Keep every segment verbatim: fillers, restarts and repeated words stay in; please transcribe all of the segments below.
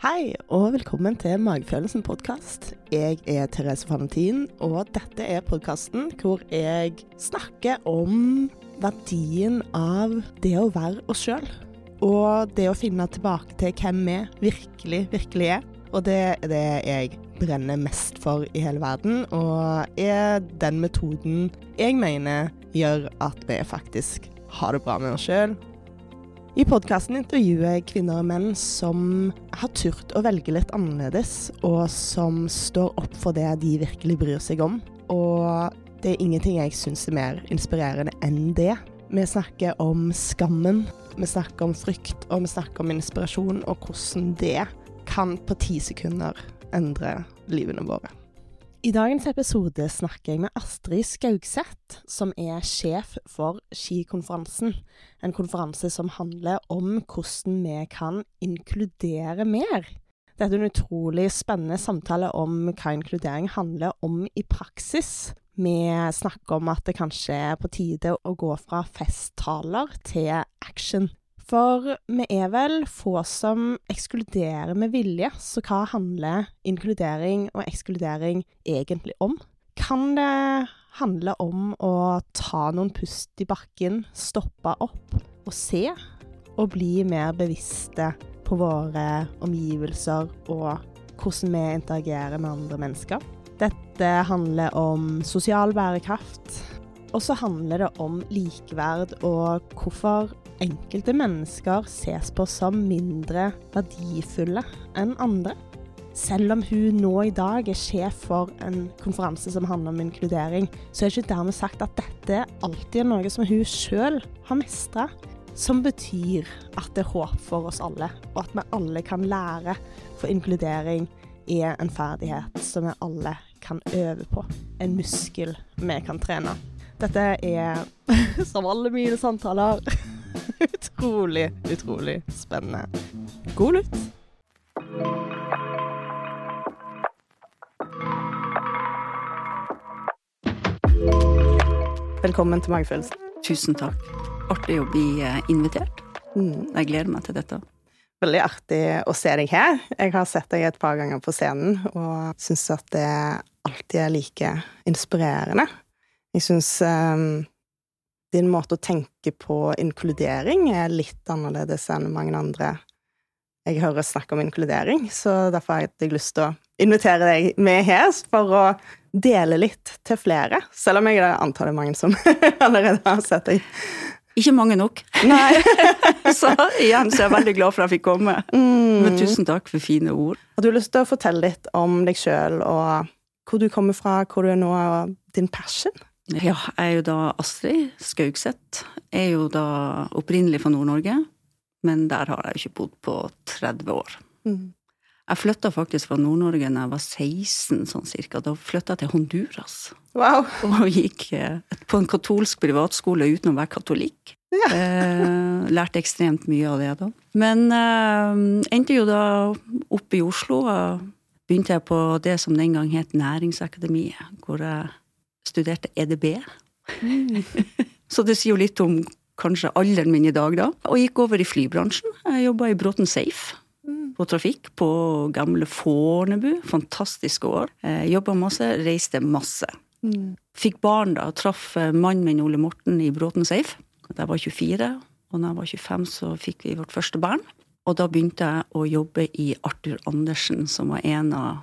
Hei, og velkommen til Magefølelsen podcast. Jeg er Therese Valentin, og dette er podcasten hvor jeg snakker om verdien av det å være oss selv, og det å finne tilbake til hvem vi virkelig, virkelig er. Og det er det jeg brenner mest for i hele verden, og er den metoden jeg mener gjør at vi faktisk har det bra med oss selv. I podcasten intervjuer jeg kvinner og menn som har turt å velge litt annerledes, og som står opp for det de virkelig bryr seg om. Og det er ingenting jeg synes er mer inspirerende enn det. Vi snakker om skammen, vi snakker om frykt, og vi snakker om inspirasjon, og hvordan det kan på ti sekunder endre livene våre. I dagens episode snakker jeg med Astrid Skaugseth, som er sjef for Skikonferansen. En konferanse som handler om hvordan vi kan inkludere mer. Dette er en utrolig spennende samtale om hva inkludering handler om i praksis. Vi snakker om at det kanskje er på tide å gå fra festtaler til action. For vi er vel få som ekskluderer med vilje, så hva handler inkludering og ekskludering egentlig om? Kan det handle om å ta noen pust i bakken, stoppe opp og se, og bli mer bevisste på våre omgivelser og hvordan vi interagerer med andre mennesker? Dette handler om sosial bærekraft, og så handler det om likeverd og hvorfor enkelte mennesker ses på som mindre verdifulle enn andre. Selv om hun nå i dag er sjef for en konferanse som handler om inkludering, så er det ikke dermed sagt at dette alltid er noe som hun selv har mestret, som betyr at det er håp for oss alle, og at vi alle kan lære, for inkludering er en ferdighet som vi alle kan øve på, en muskel vi kan trene. Dette er, som alle mine samtaler, utrolig, utrolig spennende. God lytt! Velkommen til Magefølelsen. Tusen takk. Artig å bli invitert. Mm. Jeg gleder meg til dette. Veldig artig å se deg her. Jeg har sett deg et par ganger på scenen, og synes at det alltid er like inspirerende. Jeg synes um, din måte å tenke på inkludering er litt annerledes enn mange andre jeg hører snakke om inkludering, så derfor har jeg lyst til å invitere deg med her for å dele litt til flere, selv om jeg antar det er mange som allerede har sett deg. Ikke mange nok. Nei. Så igjen så er jeg veldig glad for at jeg fikk komme. Mm. Men tusen takk for fine ord. Har du lyst til å fortelle litt om deg selv, og hvor du kommer fra, hvor du er nå, og din passion? Ja, jeg er jo da Astrid Skaugseth. Jeg er jo da opprinnelig fra Nord-Norge, men der har jeg jo ikke bodd på tretti år. Mm. Jeg flyttet faktisk fra Nord-Norge når jeg var seksten, sånn cirka. Da flyttet jeg til Honduras. Wow! Og gikk på en katolsk privatskole uten å være katolikk. Ja. eh, lærte ekstremt mye av det da. Men eh, endte jo da oppe i Oslo, og begynte jeg på det som den gang het Næringsakademiet, hvor jeg studerte E D B. Mm. Så det sier jo litt om kanskje alderen min i dag da. Og gikk over i flybransjen. Jeg jobbet i Bråten Safe mm. på trafikk på gamle Fornebu. Fantastiske år. Jeg jobbet masse, reiste masse. Mm. Fikk barn da, traff mannen min Ole Morten i Bråten Safe. Da jeg var tjuefire, og når jeg var tjuefem så fikk vi vårt første barn. Og da begynte jeg å jobbe i Arthur Andersen, som var en av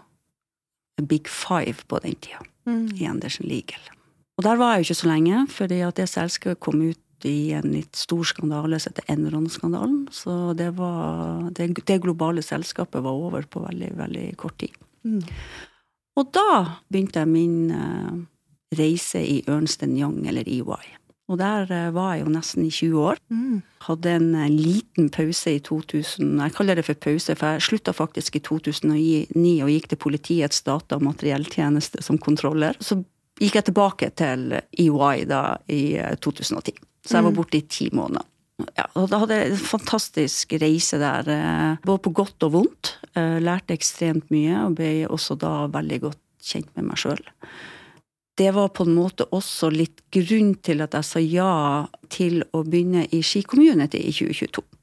Big Five på den tida. Mm. I Andersen Legal. Og der var jeg jo ikke så lenge, fordi at det selskapet kom ut i en litt stor skandale som heter Enron-skandalen, så det var det, det globale selskapet var over på veldig, veldig kort tid. Mm. Og da begynte jeg min uh, reise i Ernst and Young, eller E Y. Og der uh, var jeg jo nesten i tjue år. Mm. Hadde en uh, liten pause i to tusen, jeg kaller det for pause, for jeg sluttet faktisk i to tusen og ni og gikk til politiets data- og materielltjeneste som kontroller. Så gikk jeg tilbake til E Y da i uh, to tusen og ti. Så jeg var borte i ti måneder. Ja, og da hadde jeg en fantastisk reise der, uh, både på godt og vondt. Uh, lærte ekstremt mye, og ble også da veldig godt kjent med meg selv. Det var på en måte også litt grunn til at jeg sa ja til å begynne i Ski Community i tjue tjueto.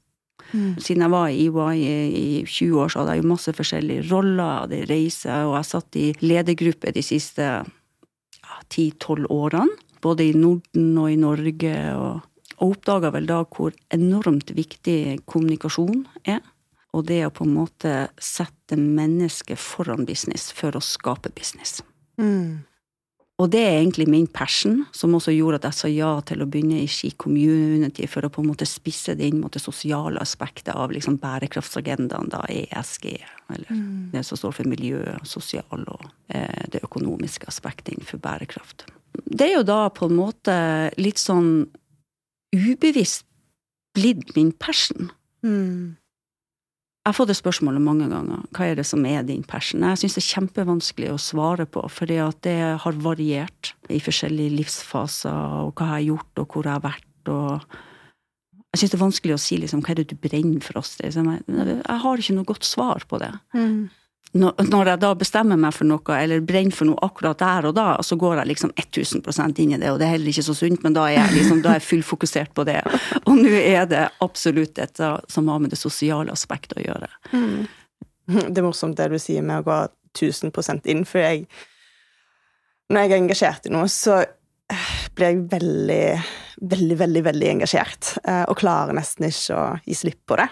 Mm. Siden jeg var i E Y i, i tjue år, så hadde jeg jo masse forskjellige roller, jeg hadde reise, og jeg satt i ledergruppe de siste ja, ti tolv årene, både i Norden og i Norge, og, og oppdaget vel da hvor enormt viktig kommunikasjon er, og det å på en måte sette mennesket foran business for å skape business. Mm. Og det er egentlig min passion, som også gjorde at jeg sa ja til å begynne i Ski Community for å på en måte spisse det inn mot det sosiale aspektet av liksom bærekraftsagendaen, da E S G, eller mm. det som står for miljø, sosial og eh, det økonomiske aspektet innenfor bærekraft. Det er jo da på en måte litt sånn ubevisst blitt min passion. Mm. Jeg har fått det spørsmålet mange ganger. Hva er det som er din passion? Jeg synes det er kjempevanskelig å svare på, fordi at det har variert i forskjellige livsfaser, og hva jeg har gjort, og hvor jeg har vært. Og jeg synes det er vanskelig å si liksom, hva er det du brenner for oss? Jeg har ikke noe godt svar på det. Mm. Når jeg da bestemmer meg for noe, eller brenner for noe akkurat der og da, så går jeg liksom tusen prosent inn i det, og det er heller ikke så sunt, men da er jeg, liksom, da er jeg fullfokusert på det. Og nå er det absolutt dette som har med det sosiale aspektet å gjøre. Mm. Det er morsomt det du sier med å gå tusen prosent inn, for jeg, når jeg er engasjert i noe, så blir jeg veldig, veldig, veldig, veldig engasjert, og klarer nesten ikke å gi slipp på det.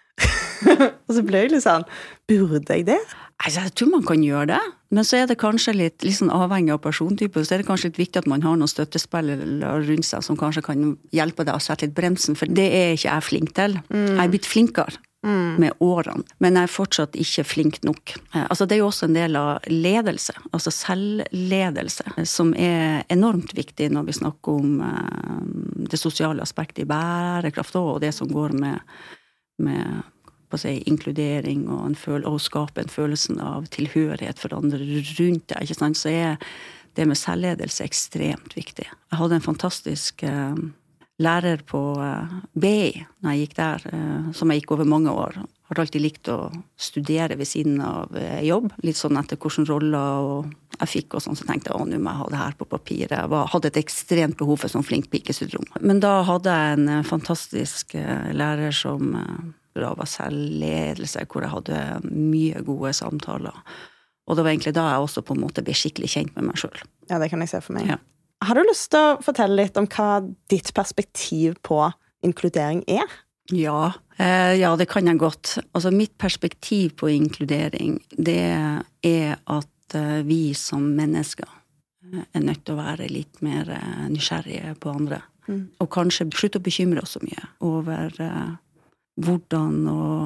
Og så blir jeg litt sånn, burde jeg det? Altså, jeg tror man kan gjøre det, men så er det kanskje litt, litt sånn avhengig av persontype, så er det kanskje litt viktig at man har noen støttespillere rundt seg som kanskje kan hjelpe deg å sette litt bremsen, for det er ikke jeg flink til. Mm. Jeg er blitt flinkere mm. med årene, men jeg er fortsatt ikke flink nok. Altså, det er jo også en del av ledelse, altså selvledelse, som er enormt viktig når vi snakker om uh, det sosiale aspektet i bærekraft og det som går med, med på å si, inkludering og, en føl- og skape en følelse av tilhørighet for andre rundt deg, ikke sant? Så er det med selvledelse ekstremt viktig. Jeg hadde en fantastisk uh, lærer på uh, B I når jeg gikk der, uh, som jeg gikk over mange år. Jeg har alltid likt å studere ved siden av uh, jobb, litt sånn etter hvilke roller og jeg fikk og sånn, så tenkte jeg, å, nå må jeg ha det her på papiret. Jeg var, hadde et ekstremt behov for sånn flink pikesyndrom. Men da hadde jeg en uh, fantastisk uh, lærer som uh, av selvledelse, hvor jeg hadde mye gode samtaler. Og det var egentlig da jeg også på en måte ble skikkelig kjent med meg selv. Ja, det kan jeg se for meg. Ja. Har du lyst til å fortelle litt om hva ditt perspektiv på inkludering er? Ja, eh, ja, det kan jeg godt. Altså, mitt perspektiv på inkludering, det er at eh, vi som mennesker er nødt til å være litt mer eh, nysgjerrige på andre. Mm. Og kanskje slutte å bekymre oss så mye over eh, hvordan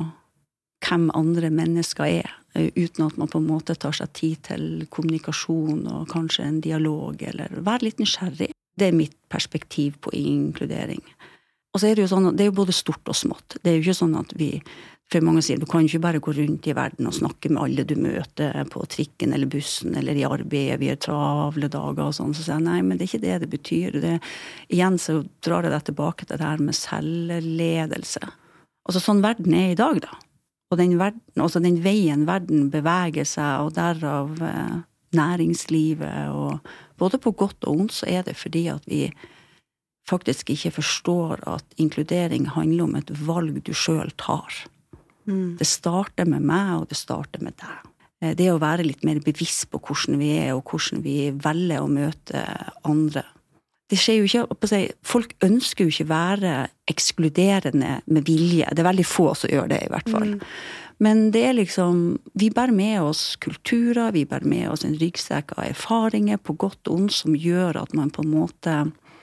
og hvem andre mennesker er, uten at man på en måte tar seg tid til kommunikasjon og kanskje en dialog, eller være litt nysgjerrig. Det er mitt perspektiv på inkludering. Og så er det jo sånn at det er jo både stort og smått. Det er jo ikke sånn at vi, for mange sier, du kan ikke bare gå rundt i verden og snakke med alle du møter på trikken eller bussen eller i arbeidet, vi har travle dager og sånn, så sier jeg, nei, men det er ikke det det betyr. Det, igjen så drar jeg deg tilbake til det her med selvledelse. Altså sånn verden er i dag da. Og den, verden, altså den veien verden beveger seg, og derav eh, næringslivet, og både på godt og ondt så er det fordi at vi faktisk ikke forstår at inkludering handler om et valg du selv tar. Mm. Det starter med meg, og det starter med deg. Det å være litt mer bevisst på hvordan vi er, og hvordan vi velger å møte andre. Det skjer jo ikke, folk ønsker jo ikke være ekskluderende med vilje. Det er veldig få som gjør det i hvert fall. Mm. Men det er liksom, vi bærer med oss kulturer, vi bærer med oss en ryggsekk av erfaringer på godt og ondt som gjør at man på en måte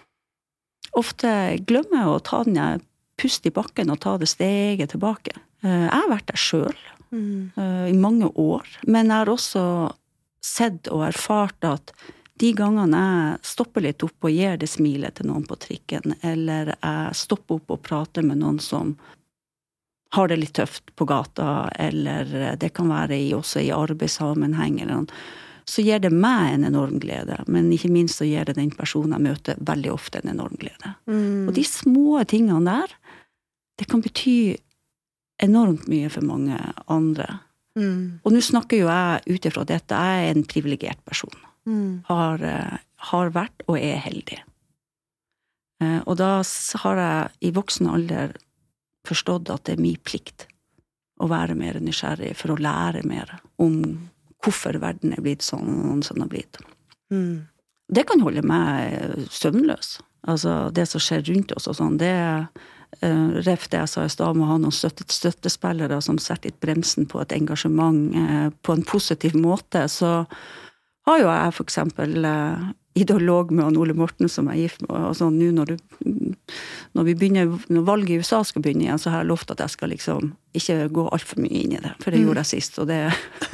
ofte glemmer å ta den pust i bakken og ta det steget tilbake. Jeg har vært der selv mm. i mange år, men jeg har også sett og erfart at de gangene jeg stopper litt opp og gir det smilet til noen på trikken, eller jeg stopper opp og prater med noen som har det litt tøft på gata, eller det kan være i, også i arbeidssammenheng, eller noe, så gir det meg en enorm glede, men ikke minst så gir det den personen jeg møter veldig ofte en enorm glede. Mm. Og de små tingene der, det kan bety enormt mye for mange andre. Mm. Og nå snakker jo jeg utifra dette, jeg er en privilegert person. Mm. Har, har vært og er heldig. Og da har jeg i voksen alder forstått at det er min plikt å være mer nysgjerrig for å lære mer om hvorfor verden er blitt sånn som den er blitt. Mm. Det kan holde meg søvnløs. Altså, det som skjer rundt oss og sånn, det er uh, ref det jeg sa i sted, må ha noen støtte, støttespillere som setter litt bremsen på et engasjement uh, på en positiv måte, så har jo jeg for eksempel uh, ideolog med Ole Morten som er gift med, og sånn, nå når, du, når vi begynner, når valget i U S A skal begynne igjen, så har jeg lovt at jeg skal liksom ikke gå alt for mye inn i det, for det mm. gjorde jeg sist, og det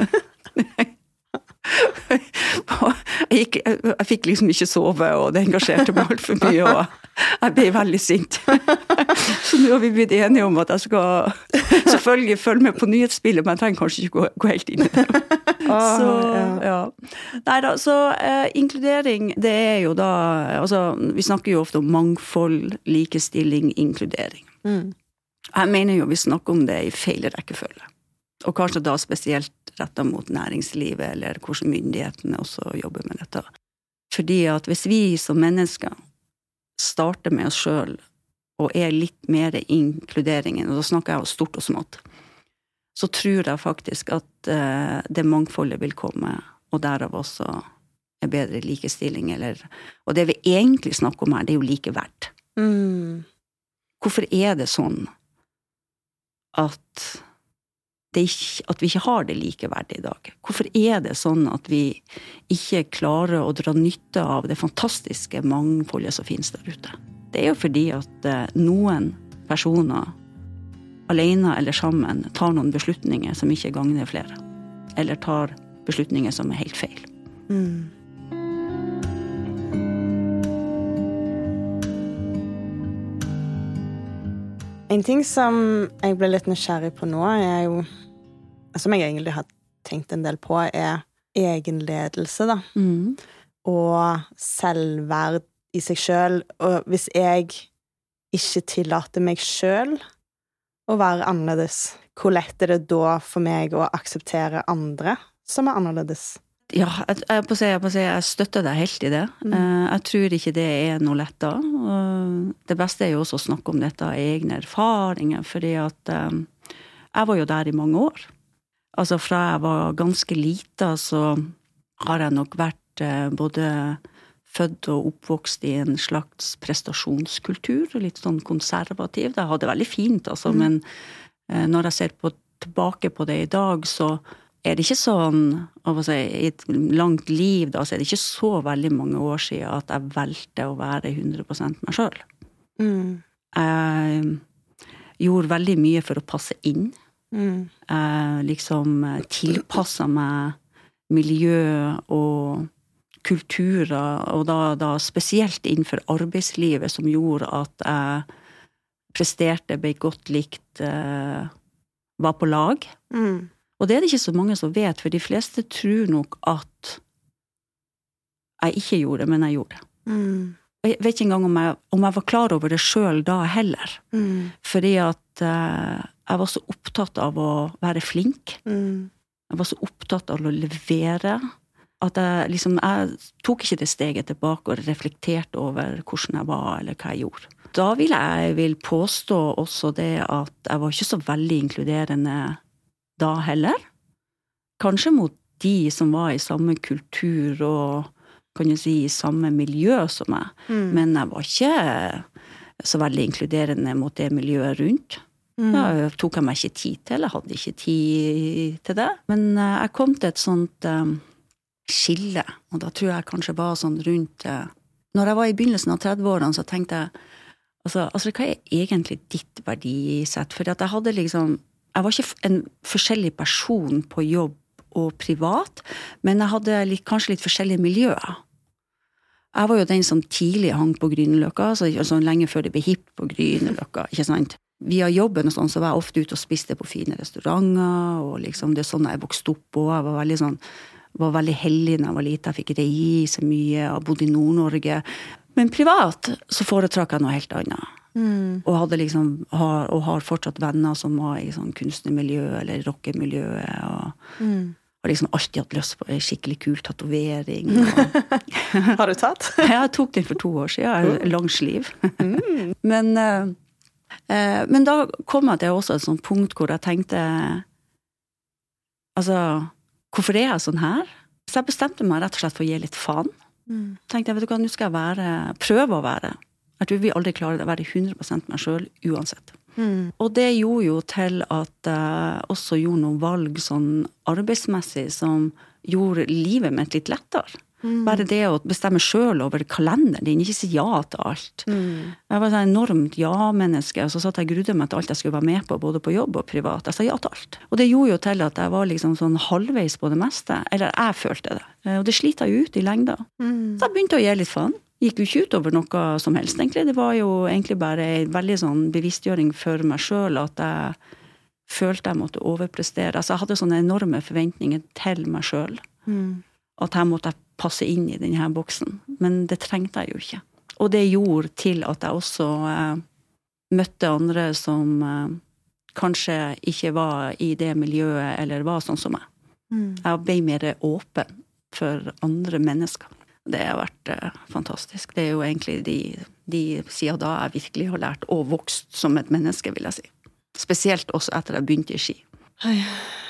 jeg, gikk, jeg, jeg fikk liksom ikke sove, og det engasjerte meg alt for mye, og jeg ble veldig sint. Så nå har vi blitt enige om at jeg skal selvfølgelig følge med på nyhetsspillet, men jeg trenger kanskje ikke gå, gå helt inn i det. Så, ja. Neida, så eh, inkludering, det er jo da, altså, vi snakker jo ofte om mangfold, likestilling, inkludering. Mm. Jeg mener jo vi snakker om det i feil rekkefølge. Og kanskje da spesielt rettet mot næringslivet, eller hvordan myndighetene også jobber med dette. Fordi at hvis vi som mennesker starter med oss selv, og er litt mer inkluderingen, og da snakker jeg jo stort og smått, så tror jeg faktisk at uh, det mangfoldet vil komme, og derav også er bedre likestilling, eller, og det vi egentlig snakker om her, det er jo likeverd. Mm. Hvorfor er det sånn at, det ikke, at vi ikke har det likeverd i dag? Hvorfor er det sånn at vi ikke klarer å dra nytte av det fantastiske mangfoldet som finnes der ute? Det er jo fordi at uh, noen personer alene eller sammen tar noen beslutninger som ikke gagner flere, eller tar beslutninger som er helt feil. Mm. En ting som jeg ble litt nysgjerrig på nå, er jo, som jeg egentlig har tenkt en del på, er egenledelse, da. Mm. Og selvverd i seg selv. Og hvis jeg ikke tillater meg selv å være annerledes, hvor lett er det da for meg å akseptere andre som er annerledes? Ja, jeg, jeg, på seg, jeg, på seg, jeg støtter deg helt i det. Mm. Jeg tror ikke det er noe lett da. Det beste er jo også å snakke om dette av egne erfaringer, fordi at um, jeg var jo der i mange år. Altså fra jeg var ganske lita, så har jeg nok vært uh, både født og oppvokst i en slags prestasjonskultur, litt sånn konservativ. Jeg hadde det veldig fint, altså, mm. men uh, når jeg ser på, tilbake på det i dag, så er det ikke sånn, av å si, i et langt liv da, så er det ikke så veldig mange år siden at jeg valgte å være hundre prosent meg selv. Mm. Jeg gjorde veldig mye for å passe inn. Mm. Jeg liksom tilpasset meg miljø og kulturer, og da, da spesielt innenfor arbeidslivet, som gjorde at jeg presterte, ble godt likt, var på lag. Mm. Og det er det ikke så mange som vet, for de fleste tror nok at jeg ikke gjorde det, men jeg gjorde det. Mm. Jeg vet ikke engang om jeg, om jeg var klar over det selv da heller. Mm. Fordi at uh, jeg var så opptatt av å være flink. Mm. Jeg var så opptatt av å levere, at jeg, liksom, jeg tok ikke det steget tilbake og reflekterte over hvordan jeg var, eller hva jeg gjorde. Da vil jeg vil påstå også det at jeg var ikke så veldig inkluderende da heller. Kanskje mot de som var i samme kultur og kan jeg si i samme miljø som meg. Mm. Men jeg var ikke så veldig inkluderende mot det miljøet rundt. Mm. Da tok jeg meg ikke tid til, jeg hadde ikke tid til det. Men jeg kom til et sånt um, skille, og da tror jeg kanskje var sånn rundt uh, når jeg var i begynnelsen av tredve-årene, så tenkte jeg altså, altså hva er egentlig ditt verdisett? For at jeg hadde liksom jeg var ikke en forskjellig person på jobb og privat, men jeg hadde litt, kanskje litt forskjellige miljøer. Jeg var jo den som tidlig hang på Grünerløkka, så altså, lenge før det ble hipp på Grünerløkka, ikke sant? Via jobben og sånn, så var jeg ofte ute og spiste på fine restauranter, og liksom, det er sånn jeg vokste opp på. Jeg var veldig sånn, var veldig heldig når jeg var liten, jeg fikk reise mye, jeg bodde i Nord-Norge. Men privat så foretrakk jeg noe helt annet. Mm. Og hadde liksom, har, og har fortsatt venner som var i sånn kunstnermiljø eller rockemiljøet, og mm. har liksom alltid hatt lyst på en skikkelig kul tatovering. Og... har du tatt? Jeg tok den for to år siden, lang sliv. Mm. Men uh, Eh, men da kom jeg til også et sånt punkt hvor jeg tenkte, altså, hvorfor er jeg sånn her? Så jeg bestemte meg rett og slett for å gi litt faen. Mm. Tenkte jeg, vet du hva, nå skal jeg være, prøve å være. Jeg tror vi aldri klarer å være hundre prosent meg selv, uansett. Mm. Og det gjorde jo til at jeg også gjorde noen valg sånn arbeidsmessig som gjorde livet mitt litt lettere. Mm. Bare det å bestemme selv over kalenderen din, ikke si ja til alt. Mm. Jeg var et enormt ja-menneske, og så satt jeg og grudde meg til alt jeg skulle være med på, både på jobb og privat. Jeg sa ja til alt. Og det gjorde jo til at jeg var liksom sånn halvveis på det meste, eller jeg følte det. Og det sliter jeg ut i lengda. Mm. Så jeg begynte å gi litt faen. Gikk jo ikke ut over noe som helst, egentlig. Det var jo egentlig bare en veldig sånn bevisstgjøring for meg selv, at jeg følte jeg måtte overprestere. Altså, jeg hadde sånne enorme forventninger til meg selv. Mm. At jeg måtte passe inn i denne boksen. Men det trengte jeg jo ikke. Og det gjorde til at jeg også eh, møtte andre som eh, kanskje ikke var i det miljøet, eller var sånn som meg. Mm. Jeg ble mer åpen for andre mennesker. Det har vært eh, fantastisk. Det er jo egentlig de, de siden da jeg virkelig har lært og vokst som et menneske, vil jeg si. Spesielt også etter jeg begynte i ski. Jeg,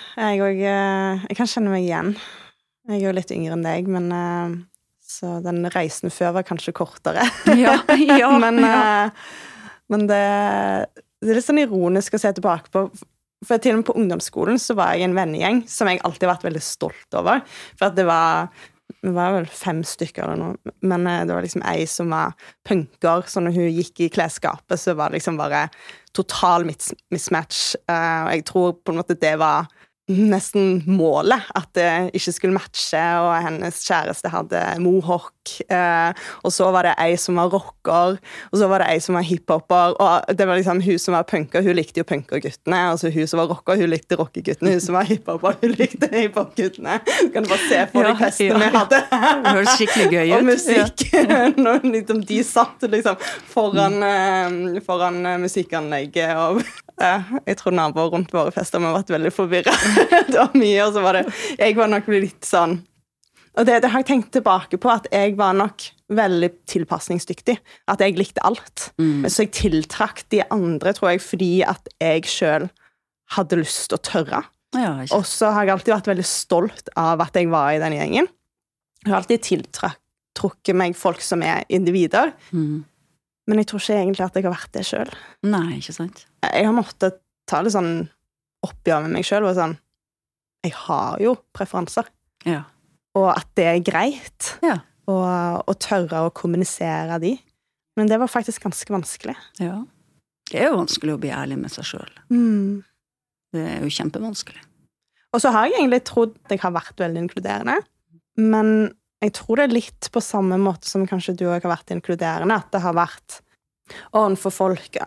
og, jeg kan kjenne meg igjen. Jeg er jo litt yngre enn deg, men uh, så den reisen før var kanskje kortere. Ja, ja, men, ja. Uh, men det, det er litt sånn ironisk å se tilbake på, for til og med på ungdomsskolen så var jeg en vennegjeng som jeg alltid har vært veldig stolt over, for at det var, det var vel fem stykker eller noe, men uh, det var liksom ei som var punker, så når hun gikk i klesskapet så var det liksom bare total mis- mismatch, uh, og jeg tror på en måte det var nesten målet, at det ikke skulle matche, og hennes kjæreste hadde mohawk, eh, og så var det ei som var rocker, og så var det ei som var hiphopper, og det var liksom hun som var punker, hun likte jo punkerguttene, og så hun som var rocker, hun likte rockeguttene, hun som var hiphopper, hun likte hiphopguttene. Så kan du bare se for deg festen ja, ja. vi hadde. Det høres skikkelig gøy ut. Og musikk, ja. Når liksom, de satt liksom foran, mm. foran musikkanlegget, og ja, jeg tror naboer rundt våre fester har vært veldig forvirret. Det var mye, og så var det, jeg var nok litt sånn, og det, det har jeg tenkt tilbake på, at jeg var nok veldig tilpassningsdyktig, at jeg likte alt. Mm. Så jeg tiltrakk de andre, tror jeg, fordi at jeg selv hadde lyst til å tørre. Ja, og så har jeg alltid vært veldig stolt av at jeg var i den gjengen. Jeg har alltid tiltrukket meg folk som er individer, mm. men jeg tror ikke egentlig at jeg har vært det selv. Nei, ikke sant? Jeg har måttet ta litt sånn oppgjør med meg selv, og sånn, jeg har jo preferanser. Ja. Og at det er greit ja. å, å tørre å kommunisere de. Men det var faktisk ganske vanskelig. Ja. Det er jo vanskelig å bli ærlig med seg selv. Mm. Det er jo kjempevanskelig. Og så har jeg egentlig trodd at jeg har vært veldig inkluderende, men jeg tror det er litt på samme måte som kanskje du også har vært inkluderende, at det har vært ovenfor folk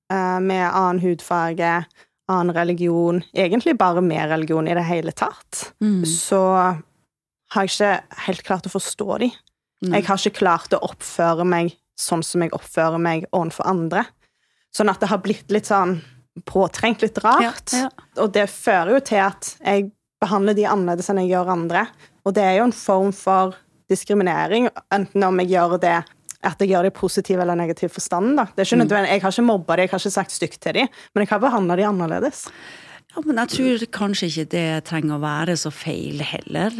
med annen hudfarge, annen religion, egentlig bare med religion i det hele tatt, mm. så har jeg ikke helt klart å forstå de. Mm. Jeg har ikke klart å oppføre meg sånn som jeg oppfører meg ovenfor andre. Sånn at det har blitt litt sånn påtrengt, litt rart. Ja, ja. Og det fører jo til at jeg behandler de annerledes enn jeg gjør andre. Og det er jo en form for diskriminering, enten om jeg gjør det at jeg gjør det i positiv eller negativ forstand. Da. Det er ikke nødvendig. Jeg har ikke mobbet dem, jeg har ikke sagt stygt til dem, men jeg har behandlet dem annerledes. Ja, men jeg tror kanskje ikke det trenger å være så feil heller.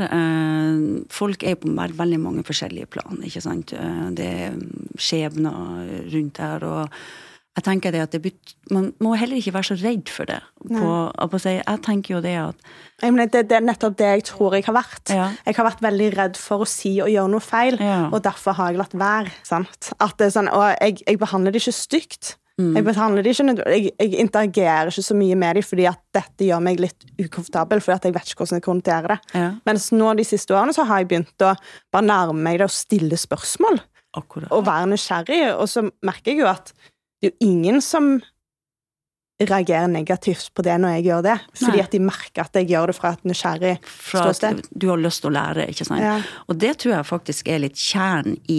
Folk er på veldig mange forskjellige plan, ikke sant? Det er skjebner rundt her, og jeg tenker det at det bet- man må heller ikke være så redd for det. På, på seg. Jeg tenker jo det at det, det er nettopp det jeg tror jeg har vært. Ja. Jeg har vært veldig redd for å si og gjøre noe feil, ja. og derfor har jeg latt være. Sant? At det er sånn, og jeg, jeg behandler det ikke stygt. Mm. Jeg behandler det ikke jeg, jeg interagerer ikke så mye med dem, fordi at dette gjør meg litt ukomfortabel, fordi at jeg vet ikke hvordan jeg kommenterer det. Ja. Mens nå de siste årene så har jeg begynt å bare nærme meg det og stille spørsmål. Akkurat. Og være nysgjerrig, og så merker jeg jo at det er jo ingen som reagerer negativt på det når jeg gjør det, fordi Nei. At de merker at jeg gjør det fra et nysgjerrig ståsted. Du har lyst til å lære, ikke sant? Ja. Og det tror jeg faktisk er litt kjern i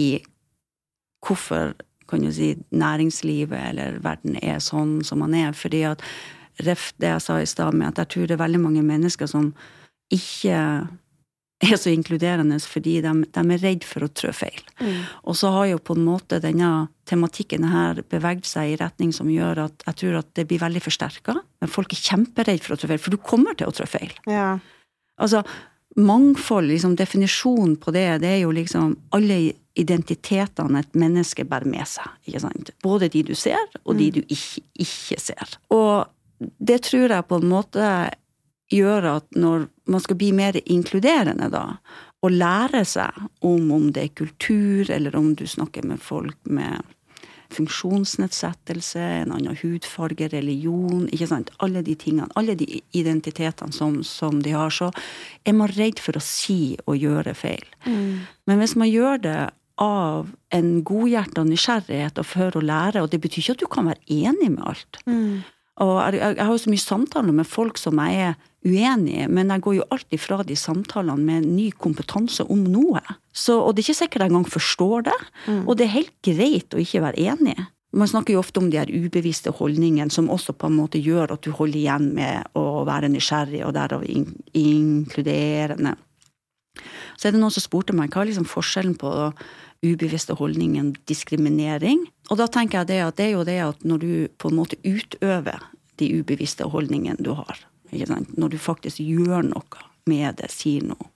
hvorfor, kan du si, næringslivet eller verden er sånn som man er, fordi at ref det jeg sa i sted med at jeg tror det er veldig mange mennesker som ikke er så inkluderende fordi de, de er redd for å trø feil. Mm. Og så har jo på en måte denne tematikken her beveget seg i retning som gjør at jeg tror at det blir veldig forsterket. Men folk er kjemperedd for å trø feil, for du kommer til å trø feil. Ja. Altså, mangfold, liksom, definisjonen på det, det er jo liksom alle identitetene et menneske bærer med seg, ikke sant? Både de du ser, og de du ikke, ikke ser. Og det tror jeg på en måte gjør at når man skal bli mer inkluderende da, og lære seg om om det er kultur, eller om du snakker med folk med funksjonsnedsettelse, en annen hudfarge, religion, ikke sant? Alle de tingene, alle de identitetene som, som de har, så er man redd for å si og gjøre feil. Mm. Men hvis man gjør det av en godhjertet og nysgjerrighet og for å lære, og det betyr ikke at du kan være enig med alt. Mm. Og jeg, jeg har jo så mye samtaler med folk som jeg er uenige, men jeg går jo alltid fra de samtalene med ny kompetanse om noe. Så, og det er ikke sikkert jeg engang forstår det, mm. og det er helt greit å ikke være enig. Man snakker jo ofte om de her ubevisste holdningene, som også på en måte gjør at du holder igjen med å være nysgjerrig og derav in- inkluderende. Så er det noen som spurte meg, hva er liksom forskjellen på ubevisste holdningen, diskriminering? Og da tenker jeg det at det er jo det at når du på en måte utøver de ubevisste holdningene du har, ikke sant? Når du faktisk gjør noe med det, sier noe,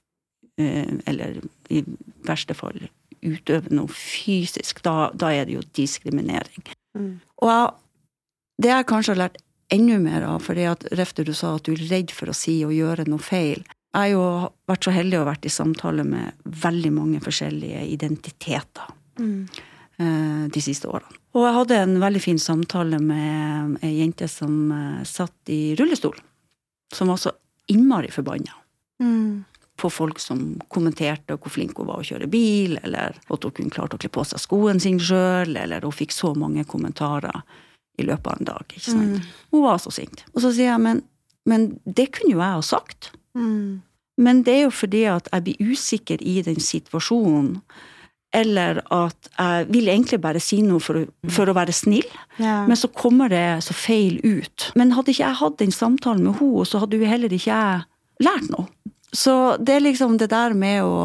eller i verste fall utøver noe fysisk, da, da er det jo diskriminering. Mm. Og jeg, det jeg kanskje har lært enda mer av, fordi at Refte, du sa at du er redd for å si og gjøre noe feil. Jeg har jo vært så heldig å ha vært i samtale med veldig mange forskjellige identiteter mm. de siste årene. Og jeg hadde en veldig fin samtale med en jente som satt i rullestol, som var så innmari forbannet mm. på folk som kommenterte hvor flink hun var å kjøre bil, eller at hun kunne klart å kle på seg skoen sin selv, eller hun fikk så mange kommentarer i løpet av en dag, ikke sant? Mm. Hun var så sint. Og så sier jeg, men, men det kunne jo jeg ha sagt. Mm. Men det er jo fordi at jeg blir usikker i den situasjonen, eller at jeg vil egentlig bare si noe for å, for å være snill, ja. Men så kommer det så feil ut. Men hadde ikke jeg hatt den samtalen med henne, så hadde jo heller ikke jeg lært noe. Så det er liksom det der med å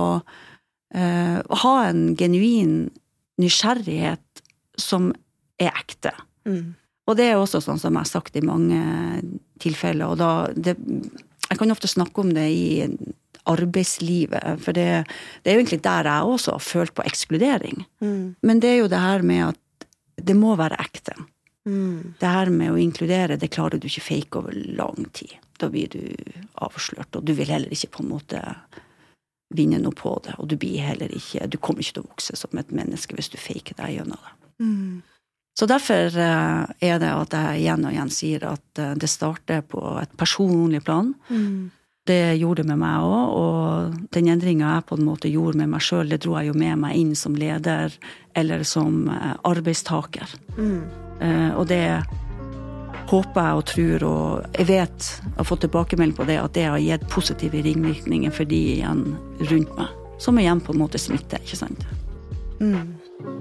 uh, ha en genuin nysgjerrighet som er ekte. Mm. Og det er også sånn som jeg har sagt i mange tilfeller, og da det, jeg kan ofte snakke om det i arbeidslivet, for det, det er jo egentlig der jeg også har følt på ekskludering. Mm. Men det er jo det her med at det må være ekte. Mm. Det her med å inkludere, det klarer du ikke fake over lang tid. Da blir du avslørt, og du vil heller ikke på en måte vinne noe på det, og du blir heller ikke, du kommer ikke til å vokse som et menneske hvis du faker deg gjennom det. Mm. Så derfor er det at jeg igjen og igjen sier at det starter på et personlig plan. Mm. Det gjorde det med meg også, og den endringen jeg på en måte gjorde med meg selv, det dro jeg jo med meg inn som leder eller som arbeidstaker. Mm. Og det håper jeg og tror, og jeg vet, jeg har fått tilbakemelding på det, at det har gitt positive ringvirkninger for de igjen rundt meg, som igjen på en måte smitter, ikke sant? Mm.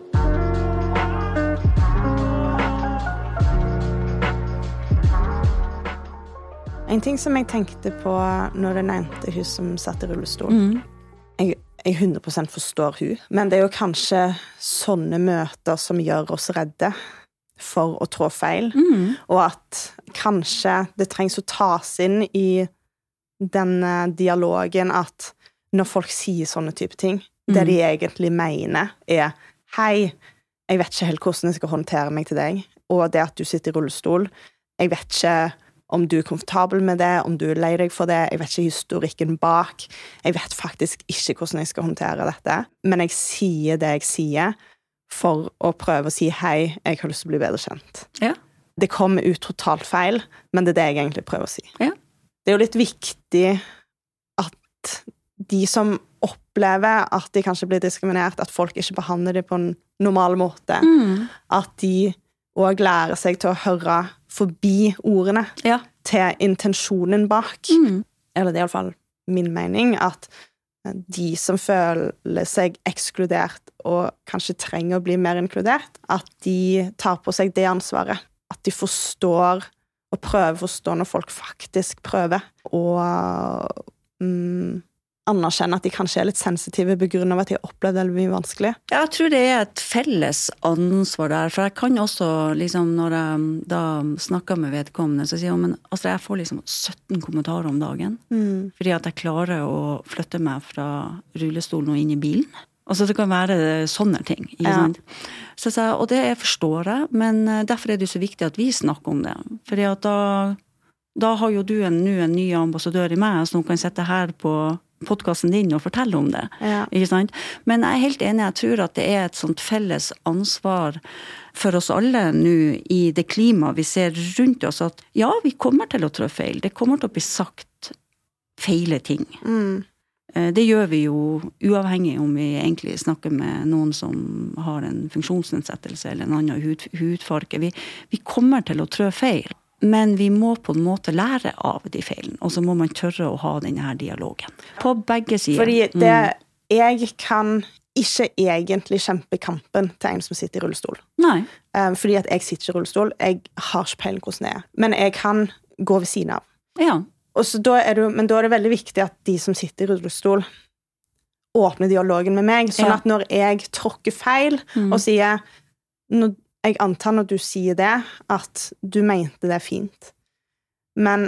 En ting som jeg tenkte på når jeg nevnte hun som satt i rullestol, mm. jeg, jeg hundre prosent forstår hun, men det er jo kanskje sånne møter som gjør oss redde for å trå feil, mm. og at kanskje det trengs å tas inn i denne dialogen at når folk sier sånne type ting, mm. det de egentlig mener er, hei, jeg vet ikke helt hvordan jeg skal håndtere meg til deg, og det at du sitter i rullestol, jeg vet ikke om du er komfortabel med det, om du er lei deg for det, jeg vet ikke historikken bak, jeg vet faktisk ikke hvordan jeg skal håndtere dette, men jeg sier det jeg sier for å prøve å si hei, jeg har lyst til å bli bedre kjent. Ja. Det kommer ut totalt feil, men det er det jeg egentlig prøver å si. Ja. Det er jo litt viktig at de som opplever at de kanskje blir diskriminert, at folk ikke behandler det på en normal måte, mm. at de også lærer seg til å høre forbi ordene ja. til intensjonen bak. Mm. Eller det er i alle fall min mening, at de som føler seg ekskludert og kanskje trenger å bli mer inkludert, at de tar på seg det ansvaret. At de forstår og prøver å forstå når folk faktisk prøver. Og mm, anerkjenne at de kanskje er litt sensitive på grunn av at de har opplevd veldig mye vanskelig. Jeg tror det er et felles ansvar der, for jeg kan også, liksom, når jeg da snakker med vedkommende, så sier jeg, men altså, jeg får liksom sytten kommentarer om dagen, mm. fordi at jeg klarer å flytte meg fra rullestolen og inn i bilen. Altså det kan være sånne ting, ikke ja. sant? Så jeg sa, og det forstår jeg, men derfor er det så viktig at vi snakker om det, fordi at da, da har jo du en, nu en ny ambassadør i meg, som kan sette her på podcasten din og fortelle om det, ja. ikke sant? Men jeg er helt enig, jeg tror at det er et sånt felles ansvar for oss alle nå i det klimaet vi ser rundt oss, at ja, vi kommer til å trå feil, det kommer til å bli sagt feile ting. Mm. Det gjør vi jo uavhengig om vi egentlig snakker med noen som har en funksjonsnedsettelse eller en annen hud, hudfarge. Vi, vi kommer til å trå feil, men vi må på en måte lære av de feilen, og så må man tørre å ha denne her dialogen. På begge sider. Fordi det, jeg kan ikke egentlig kjempe kampen til en som sitter i rullestol. Nei. Fordi at jeg sitter i rullestol, jeg har ikke peiling hvordan det er. Men jeg kan gå ved siden av. Ja. Og så da er det, men da er det veldig viktig at de som sitter i rullestol åpner dialogen med meg, sånn ja. At når jeg tråkker feil mm. og sier, når, jeg antar når du sier det, at du mente det fint. Men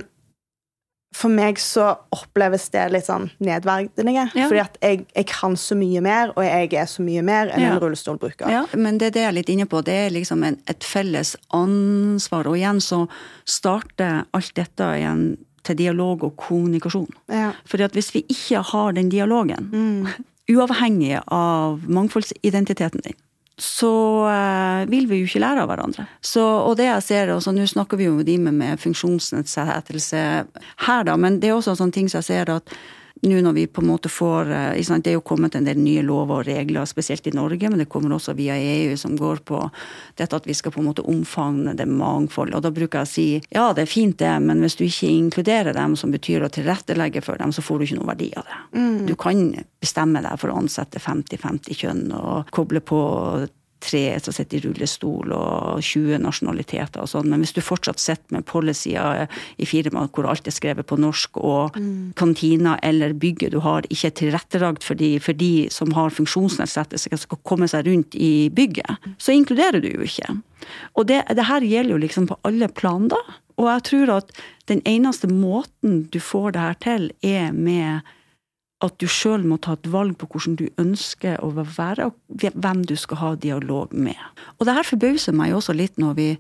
for meg så oppleves det litt sånn nedverdigende, ja. Fordi at jeg, jeg kan så mye mer, og jeg er så mye mer enn ja. En rullestolbruker. Ja, men det er det jeg er litt inne på, det er liksom en, et felles ansvar, og igjen så starter alt dette igjen til dialog og kommunikasjon. Ja. Fordi at hvis vi ikke har den dialogen, mm. uavhengig av mangfoldsidentiteten din, så uh, vil vi jo ikke lære av hverandre. Så, og det jeg ser, og så nå snakker vi jo med de med, med funksjonsnedsettelse her da, men det er også sånne ting som jeg ser at nå når vi på en måte får, det er jo kommet en del nye lover og regler, spesielt i Norge, men det kommer også via E U som går på dette at vi skal på en måte omfavne det mangfold. Og da bruker jeg å si, ja, det er fint det, men hvis du ikke inkluderer dem, som betyr å tilrettelegge for dem, så får du ikke noe verdi av det. Mm. Du kan bestemme deg for å ansette femti femti kjønn og koble på tre som sitter i rullestol og tjue nasjonaliteter og sånn, men hvis du fortsatt sitter med policyer i firmaet hvor alt er skrevet på norsk, og mm. kantina eller bygget du har ikke er tilrettelagt for de, for de som har funksjonsnedsettelse skal komme seg rundt i bygget, så inkluderer du jo ikke. Og det, det her gjelder jo liksom på alle plan da, og jeg tror at den eneste måten du får det her til er med at du selv må ta et valg på hvordan du ønsker å være, og hvem du skal ha dialog med. Og det her forbauser meg også litt når vi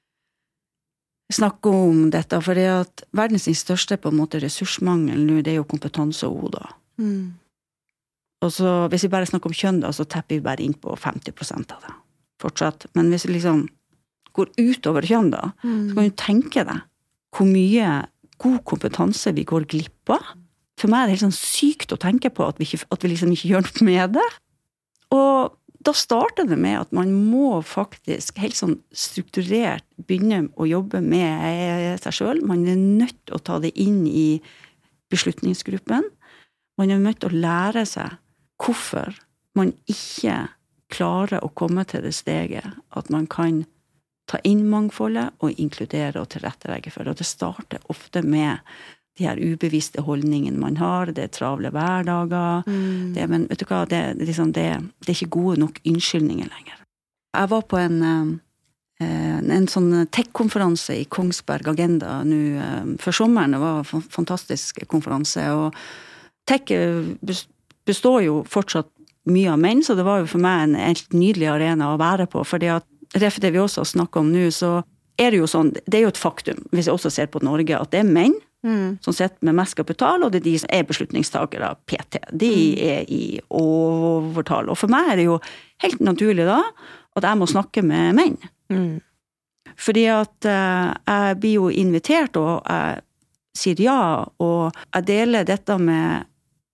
snakker om dette, for det at verdens største på en måte ressursmangel nå, det er jo kompetanse og hoder. Mm. Og så hvis vi bare snakker om kjønn da, så tepper vi bare inn på femti prosent av det. Fortsatt. Men hvis vi liksom går utover kjønn da, mm. så kan du tenke deg hvor mye god kompetanse vi går glipp av. For meg er det helt sånn sykt å tenke på at vi, ikke, at vi liksom ikke gjør noe med det. Og da starter det med at man må faktisk helt sånn strukturert begynne å jobbe med seg selv. Man er nødt til å ta det inn i beslutningsgruppen. Man er nødt til å lære seg hvorfor man ikke klarer å komme til det steget at man kan ta inn mangfoldet og inkludere og tilrettelegge for. Og det starter ofte med de her ubevisste holdningene man har, det er travle hverdager, mm. det, men vet du hva, det, det, liksom, det, det er ikke gode nok unnskyldninger lenger. Jeg var på en, en, en sånn tech-konferanse i Kongsberg Agenda nå før sommeren, det var en fantastisk konferanse, og tech består jo fortsatt mye av menn, så det var jo for meg en helt nydelig arena å være på, fordi at det vi også snakker om nå, så er det jo sånn, det er jo et faktum, hvis jeg også ser på Norge, at det er menn, Mm. som sitter med mest kapital, og det er de som er beslutningstakere av P T. De mm. er i overtall. Og for meg er det jo helt naturlig da, at jeg må snakke med menn. Mm. Fordi at uh, jeg blir jo invitert, og jeg sier ja, og jeg deler dette med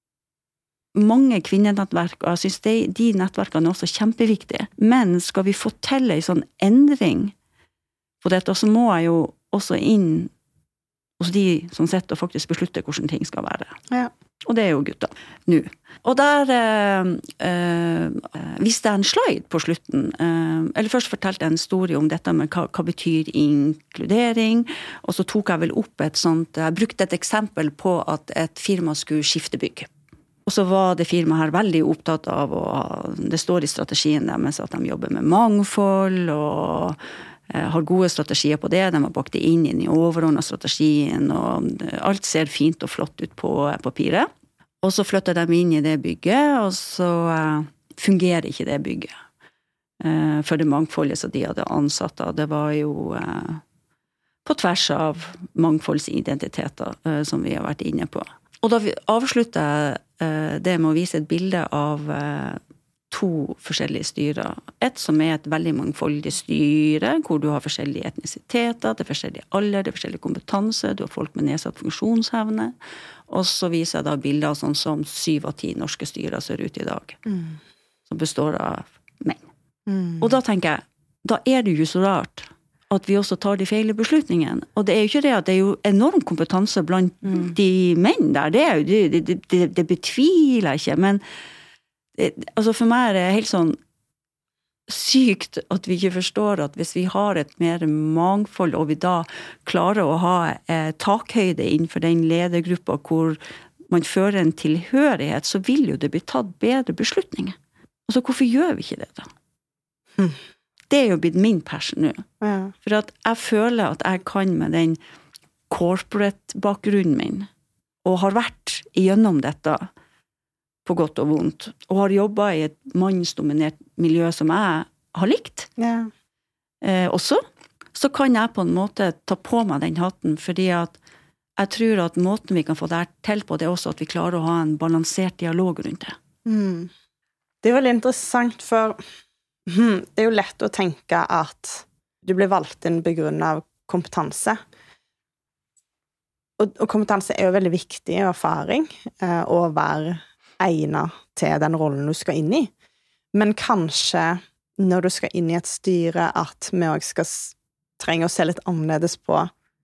mange kvinnenettverk, og jeg synes de, de nettverkene er også kjempeviktige. Men skal vi få til en sånn endring på dette, så må jeg jo også inn hos de som sitter og faktisk beslutter hvordan ting skal være. Ja. Og det er jo gutta nå. Og der eh, eh, viste jeg en slide på slutten, eh, eller først fortalte jeg en historie om dette med hva, hva betyr inkludering, og så tok jeg vel opp et sånt, jeg brukte et eksempel på at et firma skulle skifte bygg. Og Og så var det firmaet her veldig opptatt av, og det står i strategien deres at de jobber med mangfold, og eh, har gode strategier på det. De har bakt det inn i den overordnede strategien, og alt ser fint og flott ut på papiret. Og så flytter de inn i det bygget, og så eh, fungerer ikke det bygget. Eh, for det mangfoldet som de hadde ansatt, det var jo eh, på tvers av mangfoldsidentiteter, eh, som vi har vært inne på. Og da avsluttet jeg eh, det med å vise et bilde av eh, to forskjellige styrer. Et som er et veldig mangfoldig styre, hvor du har forskjellige etnisiteter, det er forskjellig alder, det er forskjellig kompetanse, du har folk med nedsatt funksjonsevne. Og så viser jeg da bilder sånn som syv av ti norske styrer ser ut i dag. Mm. Som består av menn. Mm. Og da tenker jeg, da er det jo så rart at vi også tar de feile beslutningene. Og det er jo ikke det at det er jo enorm kompetanse blant mm. de menn der. Det, er jo, det, det, det, det betviler jeg ikke, men det, altså for meg er det helt sånn sykt at vi ikke forstår at hvis vi har et mer mangfold, og vi da klarer å ha eh, takhøyde innenfor den ledergruppa hvor man fører en tilhørighet, så vil jo det bli tatt bedre beslutninger. Altså, hvorfor gjør vi ikke det da? Hm. Det er jo blitt min passion nå. Ja. For at jeg føler at jeg kan med den corporate-bakgrunnen min, og har vært igjennom dette på godt og vondt, og har jobbet i et mannsdominert miljø som jeg har likt. Ja. Eh, også, så kan jeg på en måte ta på meg den hatten, fordi at jeg tror at måten vi kan få det til på, det er også at vi klarer å ha en balansert dialog rundt det. Mm. Det er veldig interessant, for Hmm, det er jo lett å tenke at du blir valgt inn på grunn av kompetanse. Og, og kompetanse er jo veldig viktig og erfaring, eh, å være egnet til den rollen du skal inn i. Men kanskje når du skal inn i et styre, at vi også skal trenge å se litt annerledes på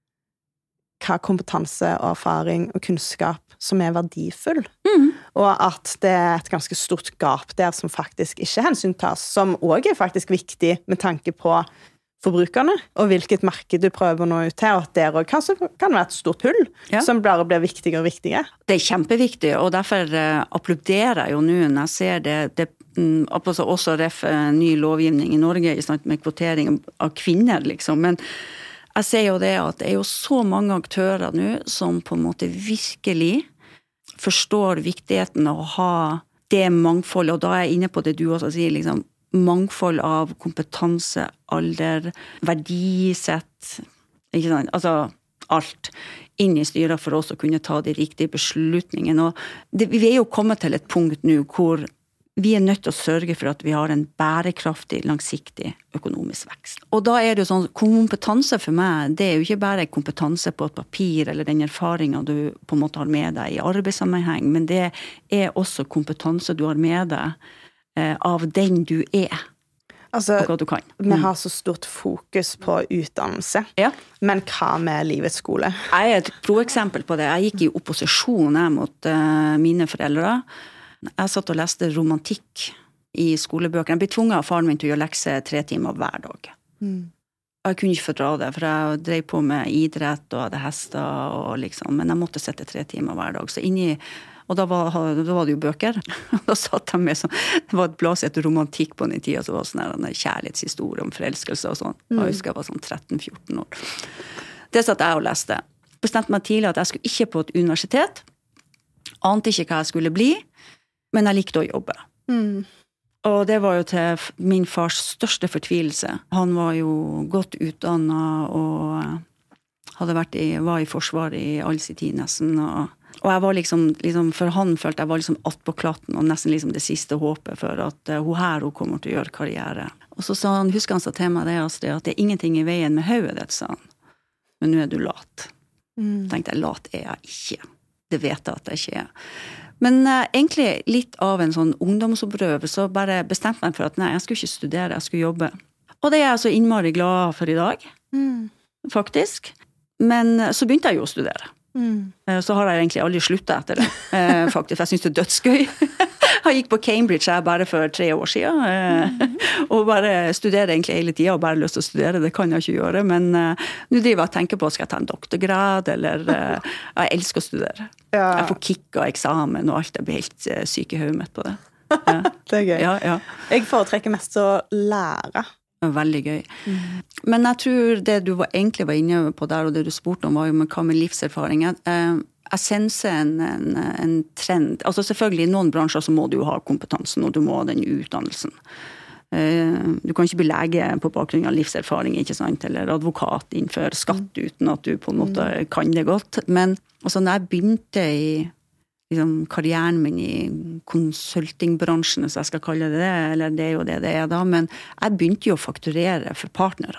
hva kompetanse og erfaring og kunnskap som er verdifull. Mm. Og at det er et ganske stort gap der som faktisk ikke hensyntas, som også er faktisk viktig med tanke på forbrukerne, og hvilket marked du prøver å nå ut til, og at der også kanskje kan være et stort hull, ja. Som bare blir viktigere og viktigere. Det er kjempeviktig, og derfor uh, applauderer jeg jo nå når jeg ser det, det um, også ref ny lovgivning i Norge, i snart med kvotering av kvinner, liksom, men jeg ser jo det at det er jo så mange aktører nå som på en måte virkelig forstår viktigheten av å ha det mangfold, og da er jeg inne på det du også sier, liksom, mangfold av kompetanse, alder, verdisett, ikke sant, altså alt inn i styret for oss å kunne ta de riktige beslutningene, og det, vi er jo kommet til et punkt nå hvor vi er nødt til å sørge for at vi har en bærekraftig, langsiktig økonomisk vekst. Og da er det jo sånn, kompetanse for meg, det er jo ikke bare kompetanse på et papir, eller den erfaringen du på en måte har med deg i arbeidssammenheng, men det er også kompetanse du har med deg eh, av den du er. Altså, og hva du kan. Mm. Vi har så stort fokus på utdannelse, ja. Men hva med livets skole? Jeg er et proeksempel på det. Jeg gikk i opposisjon her mot uh, mine foreldre. Jeg satt og leste romantikk i skolebøkene. Jeg ble tvunget av faren min til å gjøre lekser tre timer hver dag. Mm. Jeg kunne ikke fordra det, for jeg drev på med idrett og hadde hester, og liksom, men jeg måtte sette tre timer hver dag. Så inni, og da var, da var det jo bøker. Da satt jeg med sånn, det var et blad som het romantikk på den tida, så var det sånn en kjærlighetshistorie om forelskelse og sånn. Mm. Jeg husker jeg var sånn tretten fjorten år. Det satt jeg og leste. Bestemte meg tidlig at jeg skulle ikke på et universitet. Ante ikke hva jeg skulle bli. Men jeg likte å jobbe. Mm. Og det var jo til min fars største fortvilelse. Han var jo godt utdannet og hadde vært i, var i forsvaret i all sin tid nesten. Og, og jeg var liksom, liksom, for han følte jeg var liksom att på klatten, og nesten liksom det siste håpet for at uh, hun her hun kommer til å gjøre karriere. Og så sa han, husker han sa til meg det, Astrid, at det er ingenting i veien med hodet ditt, sa han. Men nå er du lat. Mm. Tenkte jeg, lat er jeg ikke. Det vet jeg at jeg ikke er. Men uh, egentlig litt av en sånn ungdomsopprøv, så bare bestemte meg for at nei, jeg skulle ikke studere, jeg skulle jobbe. Og det er jeg så innmari glad for i dag, mm. faktisk. Men uh, så begynte jeg jo å studere. Mm. Uh, så har jeg egentlig aldri sluttet etter det, uh, faktisk. Jeg synes det er dødsgøy. Jeg gikk på Cambridge jeg bare for tre år siden, mm. og bare studerer egentlig hele tiden, og bare lyst til å studere, det kan jeg ikke gjøre, men uh, nå driver jeg og tenker på, skal jeg ta en doktorgrad, eller uh, jeg elsker å studere. Ja. Jeg får kick og eksamen og alt, jeg blir helt uh, syk i hodet mitt på det. Ja. Det er gøy. Ja, ja. Jeg foretrekker mest å lære. Veldig gøy. Mm. Men jeg tror det du var, egentlig var inne på der, og det du spurte om, var jo med hva med livserfaring. Jeg, jeg senser en, en, en trend. Altså selvfølgelig i noen bransjer så må du jo ha kompetansen, og du må ha den utdannelsen. Du kan ikke bli lege på bakgrunn av livserfaring, ikke sant? Eller advokat innenfor skatt uten at du på en måte kan det godt. Men altså, når jeg begynte i liksom, karrieren min i konsultingbransjen, så jeg skal kalle det det, eller det er jo det det er da, men jeg begynte jo å fakturere for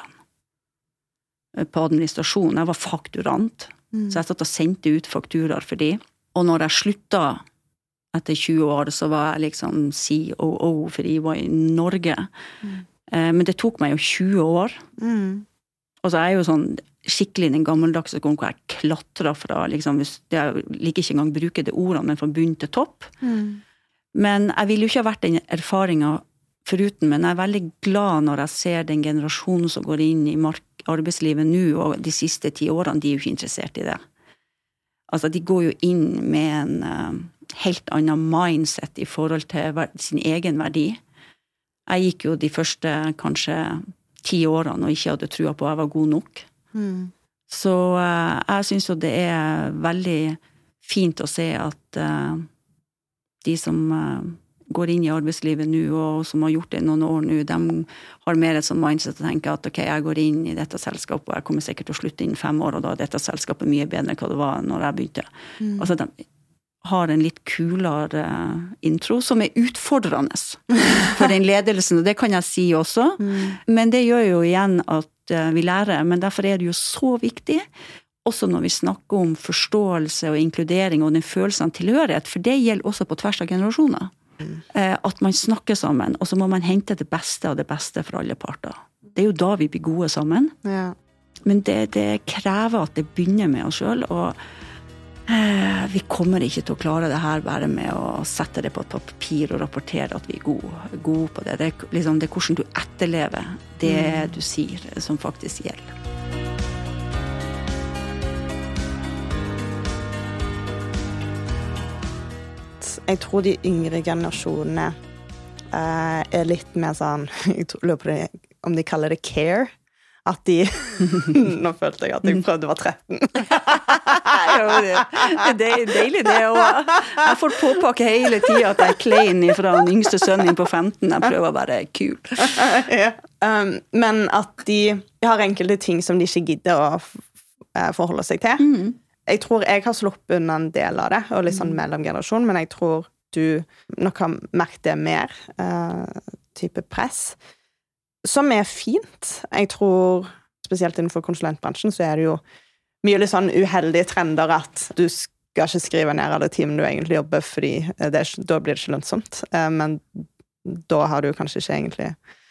partnerne på administrasjon. Jeg var fakturant, mm. så jeg satt og sendte ut fakturaer for de. Og når jeg sluttet etter tjue år, så var jeg liksom C O O, for jeg var i Norge. Mm. Men det tok meg jo tjue år. Mm. Og så er jeg jo sånn skikkelig den gammeldagse hvor jeg klatret fra, liksom, jeg liker ikke engang bruke det ordene, men fra bunn til topp. Mm. Men jeg vil jo ikke ha vært den erfaringen foruten, men jeg er veldig glad når jeg ser den generasjonen som går inn i mark- arbeidslivet nå, og de siste ti årene, de er jo ikke interessert i det. Altså, de går jo inn med en uh, helt annen mindset i forhold til ver- sin egen verdi. Jeg gikk jo de første, kanskje, ti årene, og ikke hadde trua på at jeg var god nok. Mm. Så uh, jeg synes jo det er veldig fint å se at uh, de som uh, går inn i arbeidslivet nå, og som har gjort det noen år nå, de har mer et sånn mindset å tenke at ok, jeg går inn i dette selskapet, og jeg kommer sikkert til å slutte innen fem år, og da er dette selskapet mye bedre enn hva det var når jeg begynte. Mm. Altså, de har en litt kulere intro, som er utfordrende for den ledelsen, og det kan jeg si også. Mm. Men det gjør jo igjen at vi lærer, men derfor er det jo så viktig, også når vi snakker om forståelse og inkludering og den følelsen av tilhørighet, for det gjelder også på tvers av generasjoner. Mm. At man snakker sammen, og så må man hente det beste av det beste for alle parter. Det er jo da vi blir gode sammen. Ja. Men det, det krever at det begynner med oss selv, og vi kommer ikke til å klare det her bare med å sette det på et papir og rapportere at vi er gode, gode på det. Det er, liksom, det er hvordan du etterlever det mm. du sier som faktisk gjelder. Jeg tror de yngre generasjonene uh, er litt mer sånn, jeg lurer på det, om de kaller det care, at de, nå følte jeg at jeg prøvde å være tretten. Jo, det, det er deilig det, og jeg får påpakke hele tiden at jeg er klein fra den yngste sønnen på femten, jeg prøver å være kul. Ja. Um, men at de har enkelte ting som de ikke gidder å forholde seg til. Mm. Jeg tror jeg har sluppet unna en del av det, og litt sånn mellomgenerasjon, men jeg tror du nok har merket det mer, uh, type press, som er fint. Jeg tror, spesielt innenfor konsulentbransjen, så er det jo mye litt sånn uheldige trender at du skal ikke skrive ned alle timene du egentlig jobber, fordi det er, da blir det ikke lønnsomt. Men da har du kanskje ikke egentlig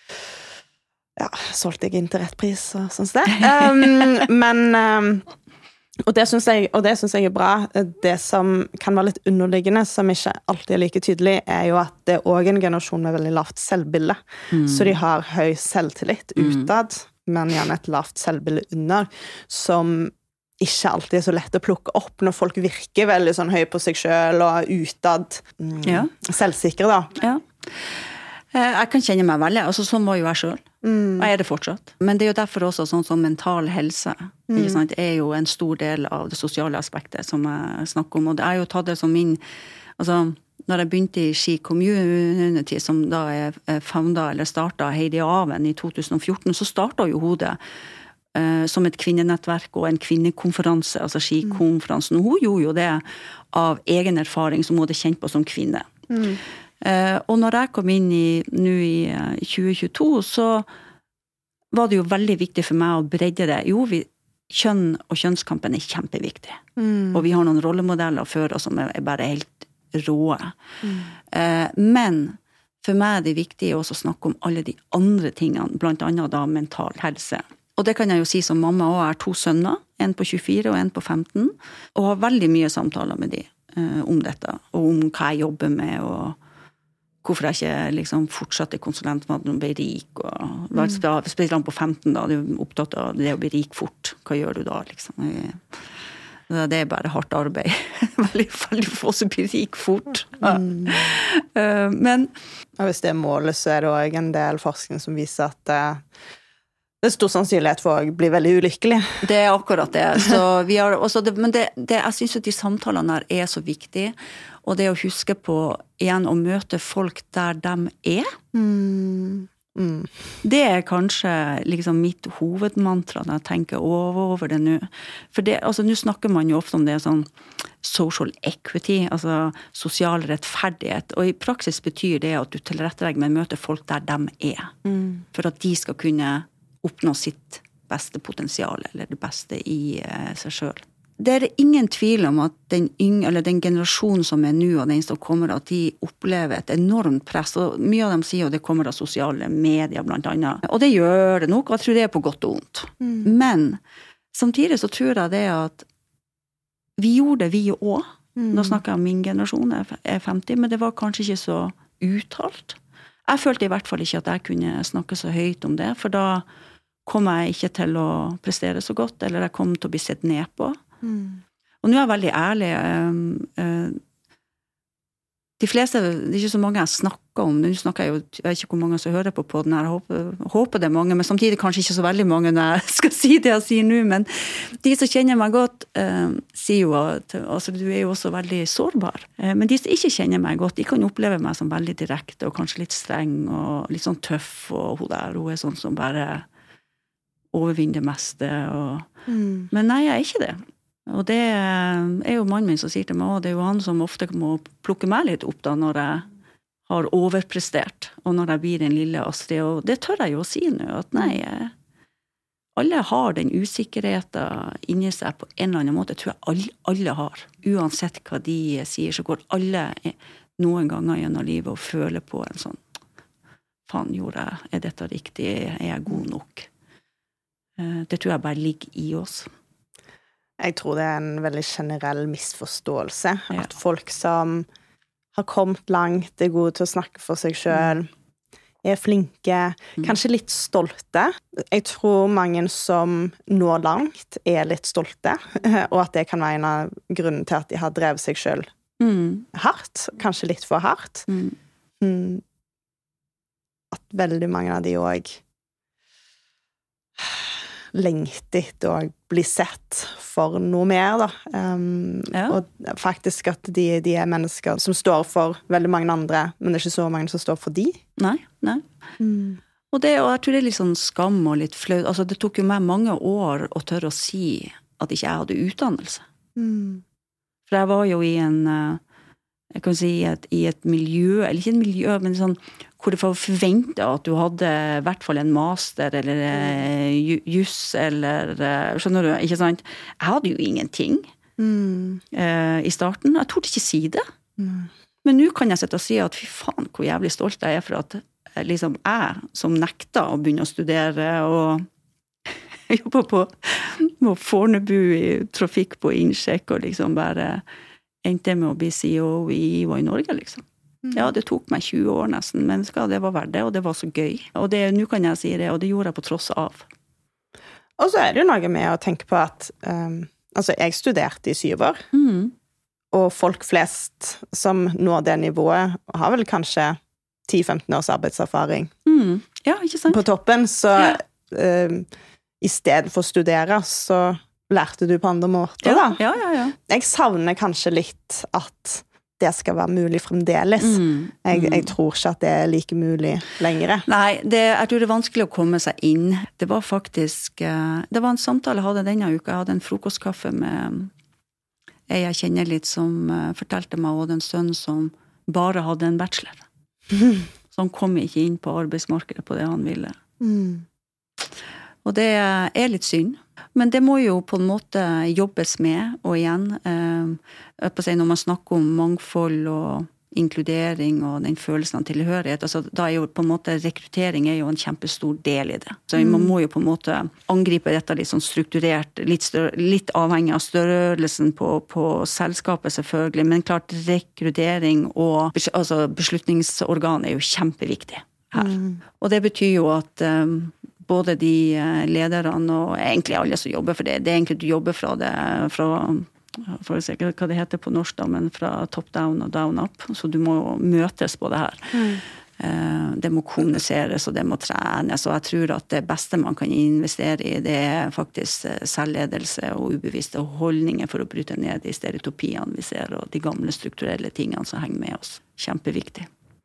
ja, solgt deg inn til rett pris og sånn som det. Um, men um, og det synes jeg, og det synes jeg er bra. Det som kan være litt underliggende, som ikke alltid er like tydelig, er jo at det er også en generasjon med veldig lavt selvbilde. Mm. Så de har høy selvtillit utad, mm. men gjerne et lavt selvbilde under, som ikke alltid er så lett å plukke opp når folk virker veldig sånn høy på seg selv og utad mm, ja. Selvsikre da. Ja. Jeg kan kjenne meg veldig, altså sånn var jo jeg selv. Mm. Jeg er det fortsatt. Men det er jo derfor også sånn som mental helse, mm. ikke sant, er jo en stor del av det sosiale aspektet som jeg snakker om, og det er jo tatt det som min, altså når jeg begynte i Ski Community, som da er founda eller startet Heidi Aven i to tusen og fjorten, så startet jo hodet eh, som et kvinnenettverk og en kvinnekonferanse, altså Ski-konferansen, og hun gjorde jo det av egen erfaring som hun hadde kjent på som kvinne. Mm. Uh, og når jeg kom inn i, nå i uh, tjue tjueto, så var det jo veldig viktig for meg å bredde det. Jo, vi, kjønn og kjønnskampen er kjempeviktig. Mm. Og vi har noen rollemodeller før oss som er, er bare helt råe. Mm. Uh, men for meg er det viktig også å snakke om alle de andre tingene, blant annet da mental helse. Og det kan jeg jo si som mamma også, er to sønner, en på tjuefire og en på femten, og har veldig mye samtaler med de uh, om dette, og om hva jeg jobber med, og hvorfor jeg ikke liksom fortsatte konsulent med at de ble rik, og var spesielt på femten da, du er opptatt av det å bli rik fort. Hva gjør du da, liksom? Det er bare hardt arbeid. Veldig, veldig få som blir rik fort. Mm. Men... Og hvis det er målet, så er det også en del forskning som viser at det, det er stor sannsynlighet for å bli veldig ulykkelig. Det er akkurat det. Så vi har også det men det, det, jeg synes at de samtalene her er så viktige, og det å huske på igjen å møte folk der de er, mm. Mm. det er kanskje liksom mitt hovedmantra når jeg tenker over, over det nå. For det, altså, nå snakker man jo ofte om det sånn social equity, altså sosial rettferdighet, og i praksis betyr det at du tilrettelegger med å møte folk der de er, mm. for at de skal kunne oppnå sitt beste potensial, eller det beste i eh, seg selv. Det er ingen tvil om at den yngre, eller den generasjonen som er nå, og den som kommer, at de opplever et enormt press, og mye av dem sier at det kommer av sosiale medier blant annet. Og det gjør det nok, og jeg tror det er på godt og ondt. Mm. Men samtidig så tror jeg det at vi gjorde det vi også. Mm. Nå snakker jeg om min generasjon, jeg er femti, men det var kanskje ikke så uttalt. Jeg følte i hvert fall ikke at jeg kunne snakke så høyt om det, for da kom jeg ikke til å prestere så godt, eller jeg kom til å bli sett ned på. Mm. Og nå er jeg veldig ærlig. Uh, uh, de fleste, det er ikke så mange jeg snakker om, nå snakker jeg jo, jeg vet ikke hvor mange som hører på podden her, jeg håper, håper det er mange, men samtidig kanskje ikke så veldig mange når jeg skal si det jeg sier nå, men de som kjenner meg godt, uh, sier jo at altså, du er jo også veldig sårbar. Uh, men de som ikke kjenner meg godt, de kan oppleve meg som veldig direkte, og kanskje litt streng, og litt sånn tøff, og hun der, hun er sånn som bare overvinner det meste. Og... Mm. Men nei, jeg er ikke det. Og det er jo mannen min som sier til meg, og det er jo han som ofte må plukke meg litt opp da, når jeg har overprestert, og når jeg blir den lille Astrid, og det tør jeg jo å si nå, at nei, alle har den usikkerheten inni seg på en eller annen måte, tror jeg alle, alle har. Uansett hva de sier, så går alle noen ganger gjennom livet og føler på en sånn, faen gjorde jeg, er dette riktig, er jeg god nok? Det tror jeg bare ligger i oss. Jeg tror det er en veldig generell misforståelse, ja. At folk som har kommet langt, er gode til å snakke for seg selv, mm. er flinke, mm. kanskje litt stolte. Jeg tror mange som når langt er litt stolte, og at det kan være en av grunnen til at de har drevet seg selv mm. hardt, kanskje litt for hardt. Mm. Mm. At veldig mange av de også lengter etter å bli sett for noe mer, da. Um, ja. Og faktisk at de, de er mennesker som står for veldig mange andre, men det er ikke så mange som står for de. Nei, nei. Mm. Og, det, og jeg tror det er litt sånn skam og litt flaut. Altså, det tok jo meg mange år å tørre å si at ikke jeg hadde utdannelse. Mm. For jeg var jo i en, jeg kan si, et, i et miljø, eller ikke et miljø, men sånn, hvor det var forventet at du hadde i hvert fall en master, eller mm. juss, eller, skjønner du, ikke sant? Jeg hadde jo ingenting mm. uh, i starten. Jeg torde ikke si det. Mm. Men nå kan jeg sitte og si at fy faen, hvor jævlig stolt jeg er for at liksom, jeg, som nekta å begynne å studere, og jobba på, på Fornebu i trafikk på innsjekk, og liksom bare endte med å bli C E O i I V A i Norge, liksom. Ja, det tok meg tjue år nesten, men det var verdt det, og det var så gøy. Og det, nå kan jeg si det, og det gjorde jeg på tross av. Og så er det jo noe med å tenke på at, um, altså jeg studerte i syv år, mm. og folk flest som når det nivået, har vel kanskje ti til femten års arbeidserfaring. Mm. Ja, ikke sant? På toppen, så ja. um, i stedet for å studere, så lærte du på andre måter, ja. da. Ja, ja, ja. Jeg savner kanskje litt at det skal være mulig fremdeles. Mm, jeg, mm. jeg tror ikke at det er like mulig lenger. Nei, det, jeg tror det er vanskelig å komme seg inn. Det var faktisk, det var en samtale jeg hadde denne uka. Jeg hadde en frokostkaffe med en jeg kjenner litt, som fortalte meg også en sønn som bare hadde en bachelor. Mm. Så han kom ikke inn på arbeidsmarkedet på det han ville. Mm. Og det er litt synd. Men det må jo på en måte jobbes med, og igjen, eh, på å si, når man snakker om mangfold og inkludering og den følelsen av tilhørighet, altså da er jo på en måte rekruttering er jo en kjempestor del i det. Så man må jo på en måte angripe dette litt sånn strukturert, litt, større, litt avhengig av størrelsen på, på selskapet selvfølgelig, men klart rekruttering og altså beslutningsorgan er jo kjempeviktig her. Mm. Og det betyr jo at um, både de lederne og egentlig alle som jobber for det, det er egentlig du jobber fra det, fra for å se hva det heter på norsk da, men fra top down og down up, så du må møtes på det her. Mm. Det må kommuniseres, og det må trenes, og jeg tror at det beste man kan investere i, det er faktisk selvledelse og ubevisste holdninger for å bryte ned de stereotypiene vi ser, og de gamle strukturelle tingene som henger med oss. Kjempeviktig.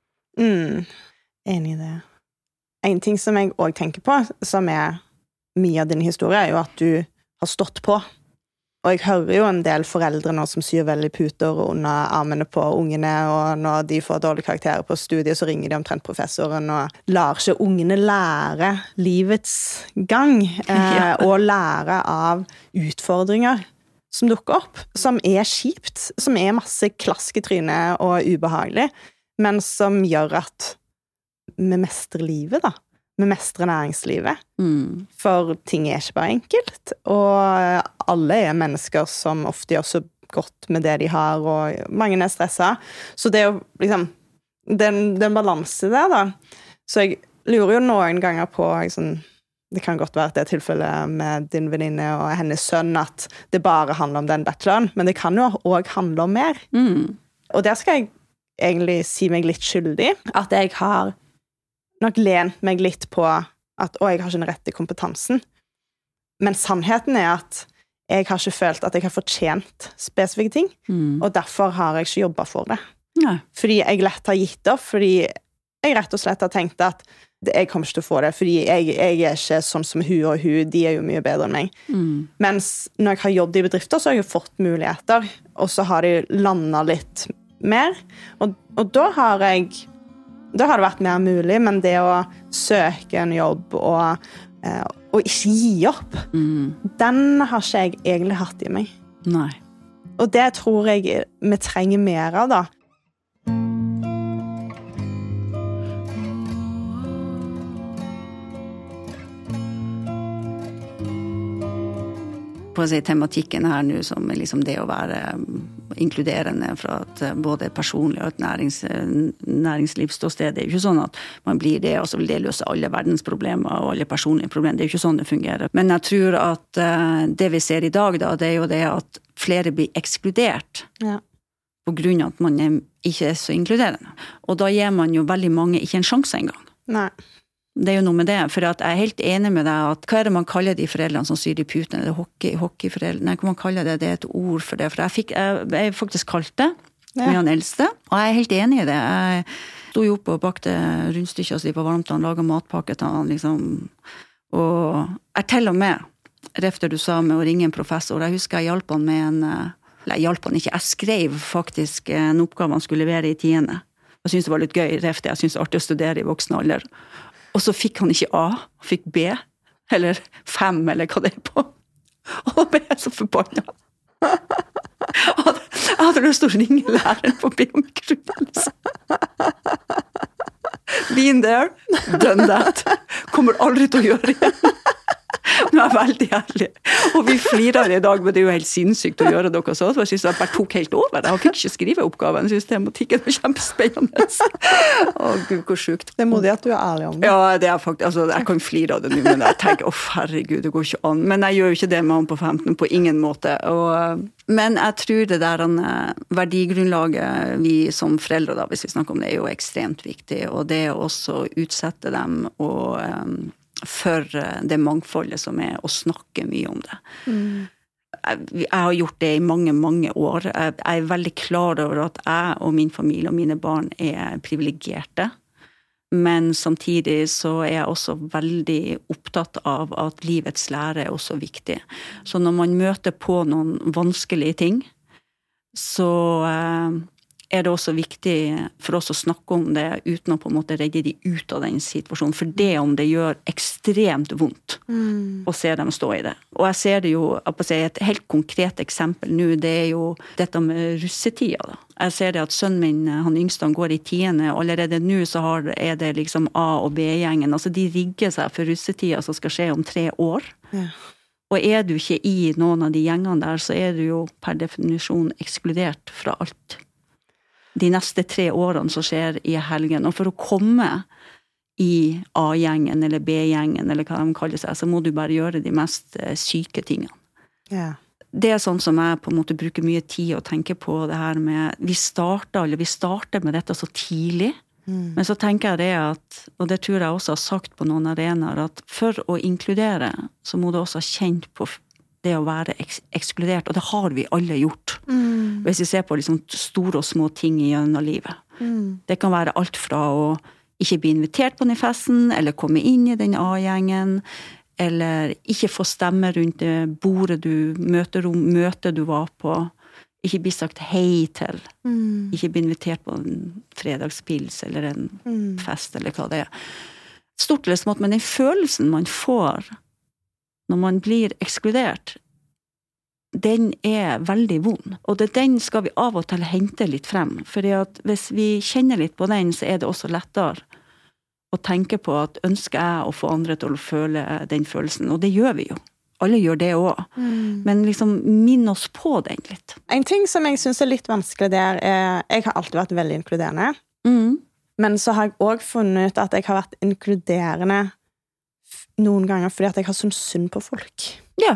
Mm. Enig i det. En ting som jeg også tenker på, som er mye av din historie, er jo at du har stått på. Og jeg hører jo en del foreldre nå som syr veldig puter under armene på ungene, og når de får dårlige karakterer på studiet, så ringer de omtrent professoren, og lar ikke ungene lære livets gang, eh, ja. Og lære av utfordringer som dukker opp, som er kjipt, som er masse klask i trynet og ubehagelig, men som gjør at vi mestrer livet da. Vi mestrer næringslivet. Mm. For ting er ikke bare enkelt, og alle er mennesker som ofte gjør så godt med det de har, og mange er stresset. Så det er jo liksom, det er en, det er en balanse der da. Så jeg lurer jo noen ganger på, liksom, det kan godt være at det er tilfellet med din venninne og hennes sønn, at det bare handler om den bacheloren, men det kan jo også handle om mer. Mm. Og der skal jeg egentlig si meg litt skyldig, at jeg har nok lent meg litt på at å, jeg har ikke den rette kompetansen. Men sannheten er at jeg har ikke følt at jeg har fortjent spesifikke ting, mm. og derfor har jeg ikke jobbet for det. Nei. Fordi jeg lett har gitt opp, fordi jeg rett og slett har tenkt at jeg kommer ikke til å få det, fordi jeg, jeg er ikke sånn som hun og hun, de er jo mye bedre enn meg. Mm. Mens når jeg har jobbet i bedrifter, så har jeg jo fått muligheter, og så har de landet litt mer, og, og da har jeg Da har det vært mer mulig, men det å søke en jobb og, eh, og ikke gi opp, mm. den har ikke jeg egentlig hatt i meg. Nei. Og det tror jeg vi trenger mer av, da. På å si tematikken her nå, som liksom det å være inkluderende fra at både personlig og et nærings, næringslivsståsted. Det er jo ikke sånn at man blir det, og så vil det løse alle verdens problemer og alle personlige problemer. Det er jo ikke sånn det fungerer. Men jeg tror at det vi ser i dag, da, det er jo det at flere blir ekskludert. Ja. På grunn av at man ikke er så inkluderende. Og da gir man jo veldig mange ikke en sjanse engang. Nei. Det er jo noe med det, for at jeg er helt enig med deg at hva er det man kaller de foreldrene som syr i puten, eller hockey, hockeyforeldre, nei, hva man kaller det, det er et ord for det, for jeg fikk, jeg, jeg faktisk kalt det, ja. Med han eldste, og jeg er helt enig i det. Jeg stod jo opp og bakte rundstykker så de var varmt, han laget matpakke til han, liksom, og jeg til og med, efter du sa med å ringe en professor, jeg husker jeg hjalp han med en, eller jeg hjalp han ikke, jeg skrev faktisk en oppgave han skulle levere i tiende. Jeg synes det var litt gøy, efter jeg synes det er artig å studere i voksen alder. Og så fikk han ikke A, han fikk B, eller fem, eller hva det er på. Og da ble jeg så forbannet. Jeg hadde lyst til å ringe læreren på biomikrobiologi. Been there, done that. Kommer aldri til å gjøre igjen. Nå er jeg veldig ærlig. Og vi flirer i dag, men det er jo helt sinnssykt å gjøre noe sånt. Jeg synes jeg bare tok helt over. Jeg fikk ikke skrive oppgaven. Jeg synes tematikken var kjempespennende. Å Gud, hvor sjukt. Det er modig at du er ærlig om det. Ja, det er faktisk, altså, jeg kan flire av det nå, men jeg tenker, å herregud, det går ikke an. Men jeg gjør jo ikke det med han på femten, på ingen måte. Og, men jeg tror det der verdigrunnlaget vi som foreldre, da, hvis vi snakker om det, er jo ekstremt viktig. Og det er også å utsette dem og for det mangfoldet som er å snakke mye om det. Mm. Jeg, jeg har gjort det i mange, mange år. Jeg, jeg er veldig klar over at jeg og min familie og mine barn er privilegerte, men samtidig så er jeg også veldig opptatt av at livets lære er også viktig. Så når man møter på noen vanskelige ting, så er det også viktig for oss å snakke om det uten å på en måte redde de ut av den situasjonen. For det om det gjør ekstremt vondt mm. å se dem stå i det. Og jeg ser det jo, jeg si, et helt konkret eksempel nå, det er jo dette med russetida. Da. Jeg ser det at sønnen min, han yngste, han går i tiende, og allerede nå så har, er det liksom A- og B-gjengen. Altså de rigger seg for russetida som skal skje om tre år. Ja. Og er du ikke i noen av de gjengene der, så er du jo per definisjon ekskludert fra alt. De neste tre årene som skjer i helgen. Og for å komme i A-gjengen eller B-gjengen, eller hva de kaller seg, så må du bare gjøre de mest syke tingene. Ja. Det er sånn som jeg på en måte bruker mye tid å tenke på det her med, vi starter, eller vi starter med dette så tidlig, mm. men så tenker jeg det at, og det tror jeg også har sagt på noen arenaer, at for å inkludere, så må du også ha kjent på det å være eks- ekskludert, og det har vi alle gjort. Mm. Hvis vi ser på liksom store og små ting i gjennom livet. Mm. Det kan være alt fra å ikke bli invitert på den festen, eller komme inn i den A-gjengen, eller ikke få stemme rundt det bordet du møter, møtet du var på, ikke bli sagt hei til, mm. ikke bli invitert på en fredagspils eller en mm. fest, eller hva det er. Stort eller smått, men den følelsen man får når man blir ekskludert, den er veldig vond. Og det, den skal vi av og til hente litt frem, fordi at hvis vi kjenner litt på den, så er det også lettere å tenke på at ønsker jeg å få andre til å føle den følelsen, og det gjør vi jo. Alle gjør det også. Mm. Men liksom minn oss på den litt. En ting som jeg synes er litt vanskelig der, er, jeg har alltid vært veldig inkluderende, mm. men så har jeg også funnet ut at jeg har vært inkluderende noen ganger fordi at jeg har sånn synd på folk. Ja.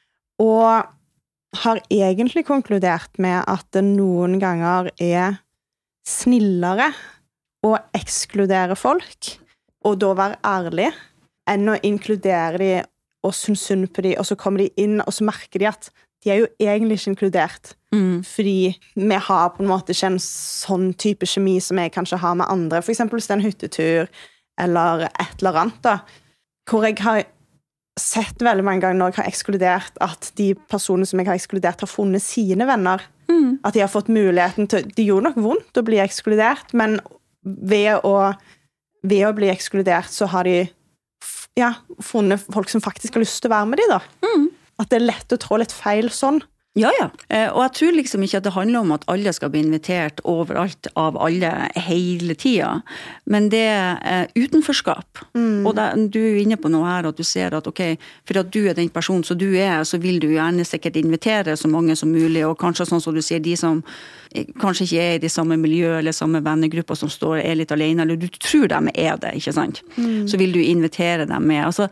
Og har egentlig konkludert med at det noen ganger er snillere å ekskludere folk, og da være ærlig, enn å inkludere de og synes synd på de, og så kommer de inn, og så merker de at de er jo egentlig ikke inkludert, mm. fordi vi har på en måte ikke en sånn type kjemi som jeg kanskje har med andre, for eksempel hvis det er en hyttetur, eller et eller annet da, hvor jeg har sett veldig mange ganger når jeg har ekskludert at de personene som jeg har ekskludert har funnet sine venner, mm. at de har fått muligheten til, de gjorde nok vondt å bli ekskludert, men ved å, ved å bli ekskludert så har de ja, funnet folk som faktisk har lyst til å være med de da. Mm. At det er lett å trå litt feil sånn. Ja, ja. Og jeg tror liksom ikke at det handler om at alle skal bli invitert overalt av alle hele tiden, men det er utenforskap. Mm. Og det, du er inne på noe her, at du ser at ok, for at du er den personen som du er, så vil du gjerne sikkert invitere så mange som mulig, og kanskje sånn som du sier, de som kanskje ikke er i de samme miljø eller samme vennegrupper som står er litt alene, eller du tror de er det, ikke sant? Mm. Så vil du invitere dem med. Altså,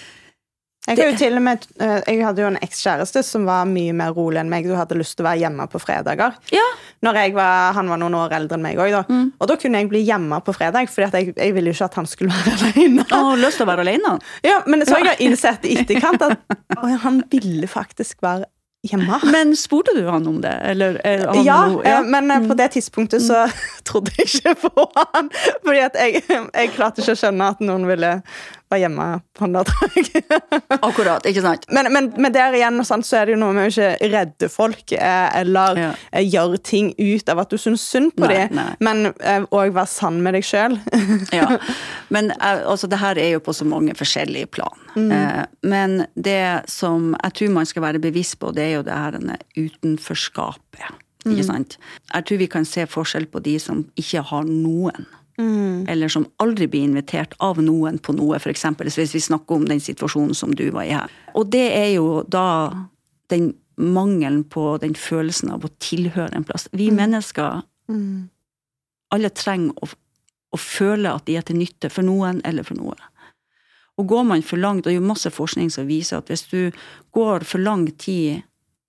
Jeg, har jo til og med, jeg hadde jo en ekskjæreste som var mye mer rolig enn meg. Du hadde lyst til å være hjemme på fredager. Ja. Når jeg var, han var noen år eldre enn meg også, da. Mm. Og da kunne jeg bli hjemme på fredag, fordi at jeg, jeg ville jo ikke at han skulle være alene. Å, lyst til å være alene? Ja, men så har jeg innsett i etterkant at å, han ville faktisk være hjemme. Men spurte du han om det? Eller, han ja, no, ja, men mm. på det tidspunktet så trodde jeg ikke på han, fordi at jeg, jeg klarte ikke å skjønne at noen ville være hjemme på en dag. Akkurat, ikke sant? Men, men, men der igjen, sant, så er det jo noe med å ikke redde folk, eh, eller ja. eh, gjøre ting ut av at du synes synd på nei, dem, nei. Men eh, også være sann med deg selv. Ja, men eh, altså, det her er jo på så mange forskjellige plan. Mm. Eh, men det som jeg tror man skal være bevisst på, det er jo det her utenforskapet, mm. ikke sant? Jeg tror vi kan se forskjell på de som ikke har noen. Mm. Eller som aldri blir invitert av noen på noe, for eksempel hvis vi snakker om den situasjonen som du var i her. Og det er jo da den mangelen på den følelsen av å tilhøre en plass. Vi mm. mennesker, mm. alle trenger å, å føle at de er til nytte for noen eller for noe. Og går man for langt, og det er jo masse forskning som viser at hvis du går for lang tid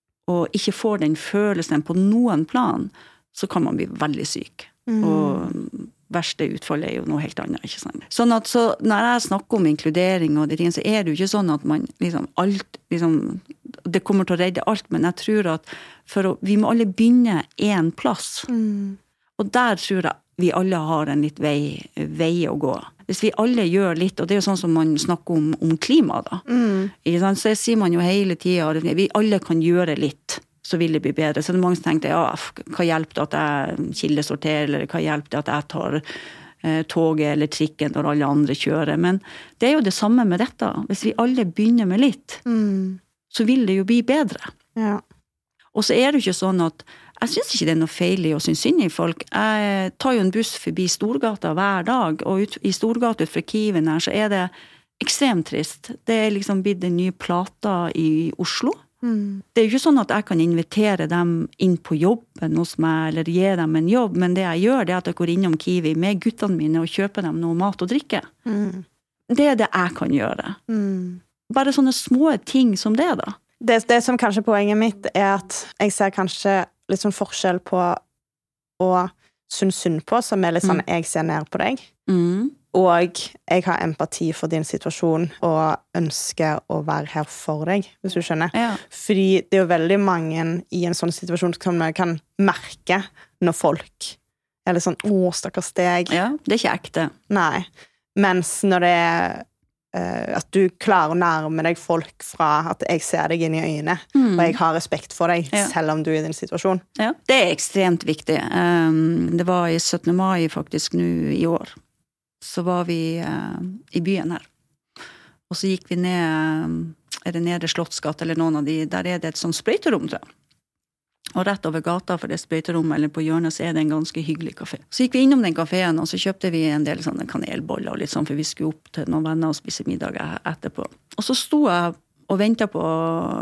og ikke får den følelsen på noen plan, så kan man bli veldig syk. Mm. Og verste utfallet er jo noe helt annet, ikke sant? Sånn at så, når jeg snakker om inkludering og de tingene, så er det jo ikke sånn at man liksom alt, liksom, det kommer til å redde alt, men jeg tror at for å, vi må alle begynne en plass. Mm. Og der tror jeg vi alle har en litt vei, vei å gå. Hvis vi alle gjør litt, og det er jo sånn som man snakker om, om klima da, mm. ikke sant? Så sier man jo hele tiden, vi alle kan gjøre litt, så vil det bli bedre. Så det er mange som tenker, ja, hva hjelper det at jeg kildesorterer, eller hva hjelper det at jeg tar eh, toget eller trikken når alle andre kjører. Men det er jo det samme med dette. Hvis vi alle begynner med litt, mm. så vil det jo bli bedre. Ja. Og så er det jo ikke sånn at jeg synes ikke det er noe feil i å synes synd i folk. Jeg tar jo en buss forbi Storgata hver dag, og ut, i Storgata ut fra Kiven her, så er det ekstremt trist. Det er liksom blitt en ny plata i Oslo. Mm. Det er jo ikke sånn at jeg kan invitere dem inn på jobben hos meg, eller gi dem en jobb, men det jeg gjør, det er at jeg går innom Kiwi med guttene mine og kjøper dem noe mat og drikke. Mm. Det er det jeg kan gjøre. Mm. Bare sånne små ting som det da. Det, det som kanskje poenget mitt er at jeg ser kanskje litt sånn forskjell på å synes synd på, som er litt sånn, mm. jeg ser ned på deg. Mm. Og jeg har empati for din situasjon og ønsker å være her for deg, hvis du skjønner. Ja. Fordi det er jo veldig mange i en sånn situasjon som man kan merke når folk er litt sånn, å, stakkars deg. Ja, det er ikke ekte. Nei. Mens når det er uh, at du klarer å nærme deg folk fra at jeg ser deg inn i øynene, mm. og jeg har respekt for deg, ja. Selv om du er i din situasjon. Ja, det er ekstremt viktig. Um, det var i syttende mai faktisk nå i år. Så var vi uh, i byen her. Og så gikk vi ned, er det nede Slottsgata eller noen av de, der er det et sånt sprøyterom, tror jeg. Og rett over gata for det sprøyterommet, eller på hjørnet, så er det en ganske hyggelig kafé. Så gikk vi innom den kaféen, og så kjøpte vi en del sånne kanelboller, og litt sånn, for vi skulle opp til noen venner og spise middag etterpå. Og så sto jeg og ventet på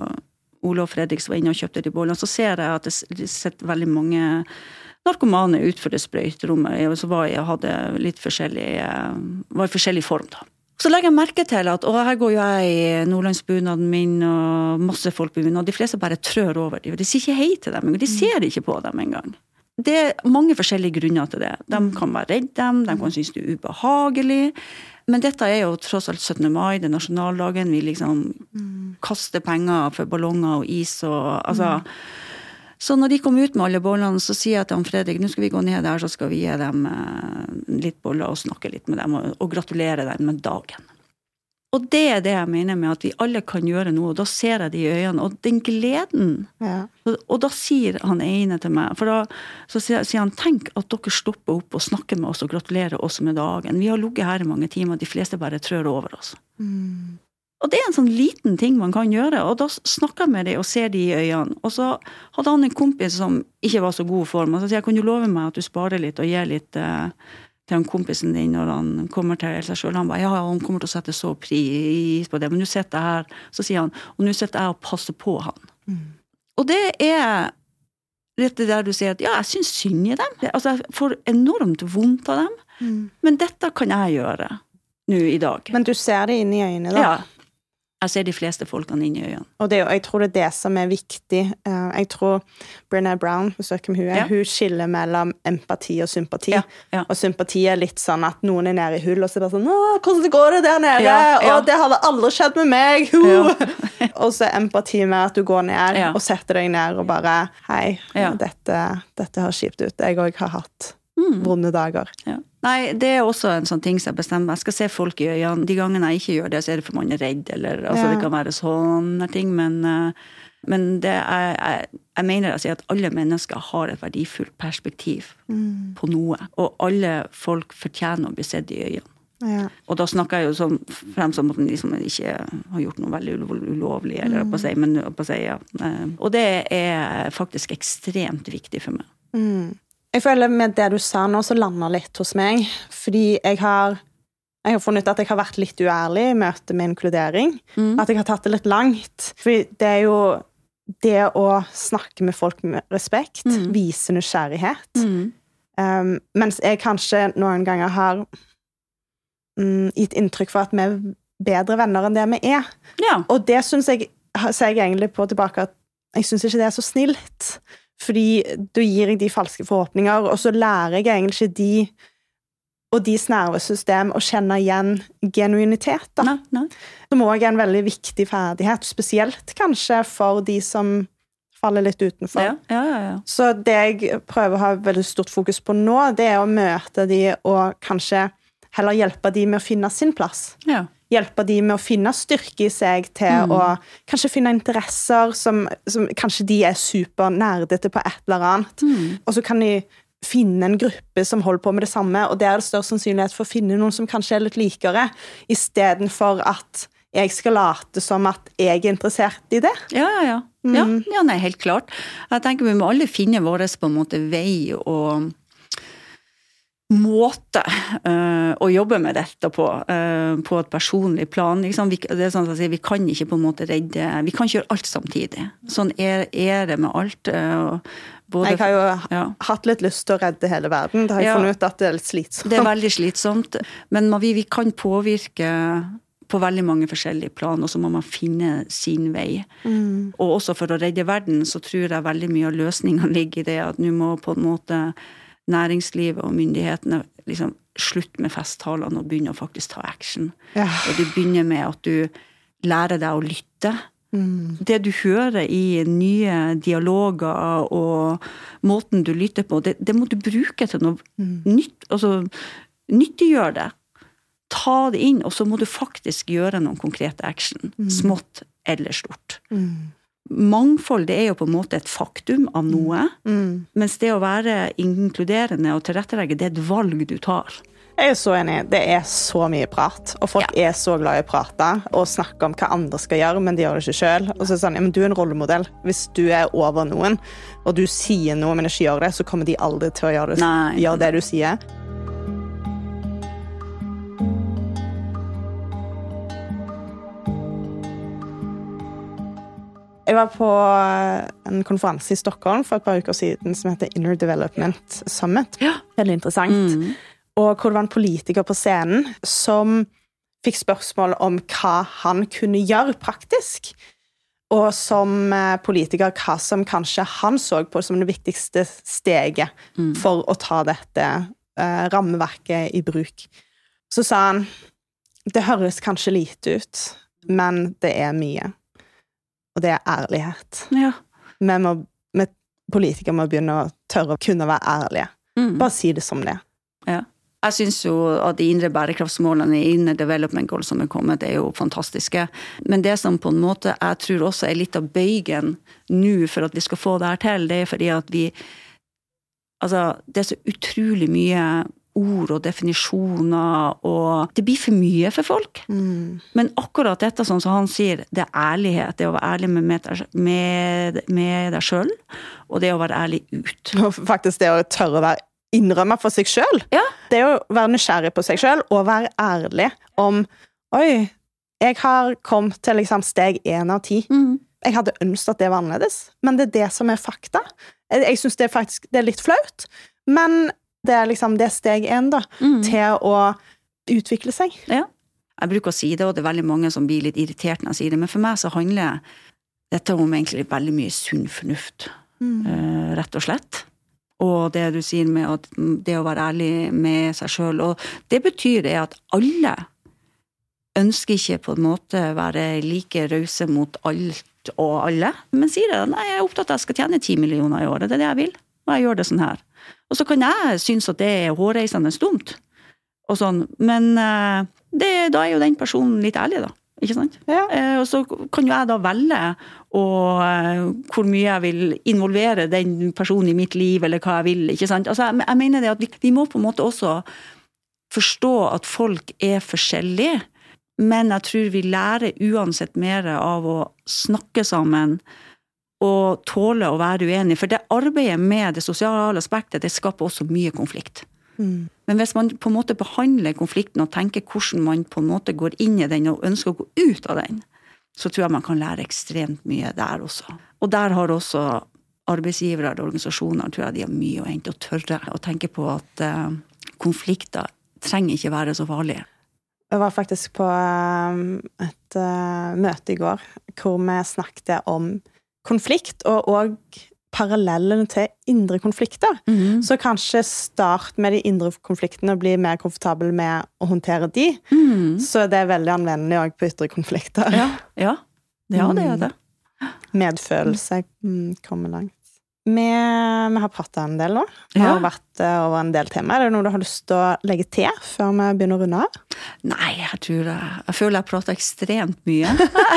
Ole og Fredrik som var inne og kjøpte de bollene, og så ser jeg at det sitter veldig mange narkomane ut for det sprøyterommet, og så var jeg hadde litt forskjellig, var i forskjellig form da. Så legger jeg merke til at, og her går jo jeg i nordlandsbunaden min, og masse folk på bunaden, og de fleste bare trør over dem, de sier ikke hei til dem, de ser ikke på dem engang. Det er mange forskjellige grunner til det. De kan være redde dem, de kan synes det er ubehagelig, men dette er jo tross alt syttende mai, det er nasjonaldagen, vi liksom kaster penger for ballonger og is, og altså... Så når de kom ut med alle bollene, så sier jeg til han Fredrik, nå skal vi gå ned der, så skal vi gi dem litt boller og snakke litt med dem, og, og gratulere dem med dagen. Og det er det jeg mener med at vi alle kan gjøre noe, og da ser jeg det i øynene, og den gleden. Ja. Og, og da sier han ene til meg, for da så sier, sier han, tenk at dere stopper opp og snakker med oss og gratulerer oss med dagen. Vi har ligget her i mange timer, de fleste bare trør over oss. Mm. Og det er en sånn liten ting man kan gjøre, og da snakker jeg med dem og ser de i øynene. Og så hadde han en kompis som ikke var så god for meg, så sier jeg, kan du love meg at du sparer litt og gir litt eh, til han kompisen din når han kommer til seg selv? Han ba, ja, han kommer til å sette så pris på det, men nå sitter jeg her, så sier han, og nå sitter jeg og passer på han. Mm. Og det er rett der du sier at, ja, jeg synes synd i dem. Altså, jeg får enormt vondt av dem, mm. men dette kan jeg gjøre nå i dag. Men du ser det inn i øynene da? Ja. Jeg ser de fleste folkene inn i øynene. Og det, jeg tror det er det som er viktig. Jeg tror Brené Brown, hvis dere hun er, ja. Hun skiller mellom empati og sympati. Ja, ja. Og sympati er litt sånn at noen er nede i hull, og så er det bare sånn, åh, hvordan går det der nede? Ja, ja. Og det hadde aldri skjedd med meg! Ja. Og så er empati med at du går ned ja. Og setter deg ned og bare, hei, ja. dette, dette har skipt ut. Jeg også har hatt mm. vonde dager. Ja. Nei, det er også en sånn ting som jeg bestemmer. Jeg skal se folk i øynene. De gangene jeg ikke gjør det, så er det for man er redd, eller altså, ja. Det kan være sånne ting, men, men det er, jeg, jeg mener altså at alle mennesker har et verdifullt perspektiv mm. på noe, og alle folk fortjener å bli sett i øynene. Ja. Og da snakker jeg jo som, frem som at man liksom ikke har gjort noe veldig ulovlig, eller mm. på seg, men på seg, ja. Og det er faktisk ekstremt viktig for meg. Mm. Jeg føler med det du sa nå, så lander litt hos meg, fordi jeg har, jeg har funnet ut at jeg har vært litt uærlig i møte med inkludering, mm. at jeg har tatt det litt langt, fordi det er jo det å snakke med folk med respekt, mm. vise nysgjerrighet, mm. um, mens jeg kanskje noen ganger har um, gitt inntrykk for at vi er bedre venner enn det vi er. Ja. Og det synes jeg, ser jeg egentlig på tilbake at jeg synes ikke det er så snilt, fordi du gir jeg de falske forhåpninger, og så lærer jeg egentlig ikke de og deres nervesystem å kjenne igjen genuinitet. Da. Nei, nei. Som også er en veldig viktig ferdighet, spesielt kanskje for de som faller litt utenfor. Ja, ja, ja, ja. Så det jeg prøver å ha veldig stort fokus på nå, det er å møte de og kanskje heller hjelpe de med å finne sin plass. Ja. Hjelpe de med å finne styrke i seg til mm. å kanskje finne interesser som, som kanskje de er supernerdete på et eller annet. Mm. Og så kan de finne en gruppe som holder på med det samme, og det er det større sannsynlighet for å finne noen som kanskje er litt likere, i stedet for at jeg skal late som at jeg er interessert i det. Ja, ja, ja. Mm. ja, ja nei, helt klart. Jeg tenker vi må alle finne vår på en måte vei og måte uh, å jobbe med dette på, uh, på et personlig plan. Liksom. Vi, det er sånn at jeg sier, vi kan ikke på en måte redde, vi kan ikke gjøre alt samtidig. Sånn er, er det med alt. Uh, både, jeg har jo ja. hatt litt lyst til å redde hele verden. Det har jeg ja. funnet ut at det er litt slitsomt. Det er veldig slitsomt, men vi, vi kan påvirke på veldig mange forskjellige plan, og så må man finne sin vei. Mm. Og også for å redde verden, så tror jeg veldig mye av løsningen ligger i det, at nå må på en måte næringslivet og myndighetene liksom slutt med festtalene og begynne å faktisk ta action. Ja. Og du begynner med at du lærer deg å lytte. Mm. Det du hører i nye dialoger og måten du lytter på, det, det må du bruke til noe mm. nytt. Altså, nyttiggjør det. Ta det inn, og så må du faktisk gjøre noen konkrete action. Mm. Smått eller stort. Mm. Mangfold, det er jo på en måte et faktum av noe, mm. mens det å være inkluderende og tilrettelegge, det er et valg du tar. Jeg er så enig. Det er så mye prat, og folk ja. er så glad i å prate og snakke om hva andre skal gjøre, men de gjør det ikke selv. Og så er det sånn, ja, men du er en rollemodell. Hvis du er over noen, og du sier noe, men ikke gjør det, så kommer de aldri til å gjøre det, Nei. gjøre det du sier. Jeg var på en konferanse i Stockholm for et par uker siden som heter Inner Development Summit. Ja. Veldig interessant. Mm. Og hvor det var en politiker på scenen som fikk spørsmål om hva han kunne gjøre praktisk. Og som politiker, hva som kanskje han så på som det viktigste steget mm. for å ta dette eh, rammeverket i bruk. Så sa han, det høres kanskje lite ut, men det er mye. Og det er ærlighet. Ja. Vi, må, vi politikere må begynne å tørre å kunne være ærlige. Mm. Bare si det som det. Ja. Jeg synes jo at de indre bærekraftsmålene i Inner Development Goals som er kommet, er jo fantastiske. Men det som på en måte jeg tror også er litt av bøygen nå for at vi skal få det her til, det er fordi at vi, altså det er så utrolig mye ord og definisjoner, og det blir for mye for folk. Mm. Men akkurat dette, sånn som han sier, det er ærlighet, det er å være ærlig med, med, med deg selv, og det er å være ærlig ut. Og faktisk det å tørre å være innrømme for seg selv. Ja. Det er å være nysgjerrig på seg selv, og være ærlig om, oi, jeg har kommet til liksom steg en av ti. Mm. Jeg hadde ønsket at det var annerledes, men det er det som er fakta. Jeg, jeg synes det er faktisk, det er litt flaut, men det er liksom det steg en da, mm. til å utvikle seg. Ja, jeg bruker å si det, og det er veldig mange som blir litt irritert når jeg sier det, men for meg så handler dette om egentlig veldig mye sunn fornuft, mm. uh, rett og slett. Og det du sier med at det å være ærlig med seg selv, og det betyr det at alle ønsker ikke på en måte være like rause mot alt og alle, men sier det, nei, jeg er opptatt av at jeg skal tjene ti millioner i året, det er det jeg vil, og jeg gjør det sånn her. Og så kan jeg synes at det er hårreisende dumt, og sånn, men det, da er jo den personen litt ærlig da, ikke sant? Ja. Og så kan jo jeg da velge og hvor mye jeg vil involvere den personen i mitt liv, eller hva jeg vil, ikke sant? Altså, jeg, jeg mener det at vi, vi må på en måte også forstå at folk er forskjellige, men jeg tror vi lærer uansett mer av å snakke sammen, og tåle å være uenig, for det arbeidet med det sosiale aspektet, det skaper også mye konflikt. Mm. Men hvis man på en måte behandler konflikten og tenker hvordan man på en måte går inn i den og ønsker å gå ut av den, så tror jeg man kan lære ekstremt mye der også. Og der har også arbeidsgivere og organisasjoner, tror jeg de har mye å hente og tørre å tenke på at uh, konflikter trenger ikke være så farlige. Jeg var faktisk på um, et uh, møte i går, hvor vi snakket om konflikt, og også parallellen til indre konflikter. Mm. Så kanskje start med de indre konfliktene og bli mer komfortabel med å håndtere de. Mm. Så det er veldig anvendelig også på ytre konflikter. Ja, ja. ja det er det. Medfølelse mm, kommer langt. Vi, vi har pratet en del nå. Vi Ja. har vært uh, over en del tema. Er det noe du har lyst til å legge til før vi begynner å runde av? Nei, jeg tror jeg, jeg føler jeg prater ekstremt mye.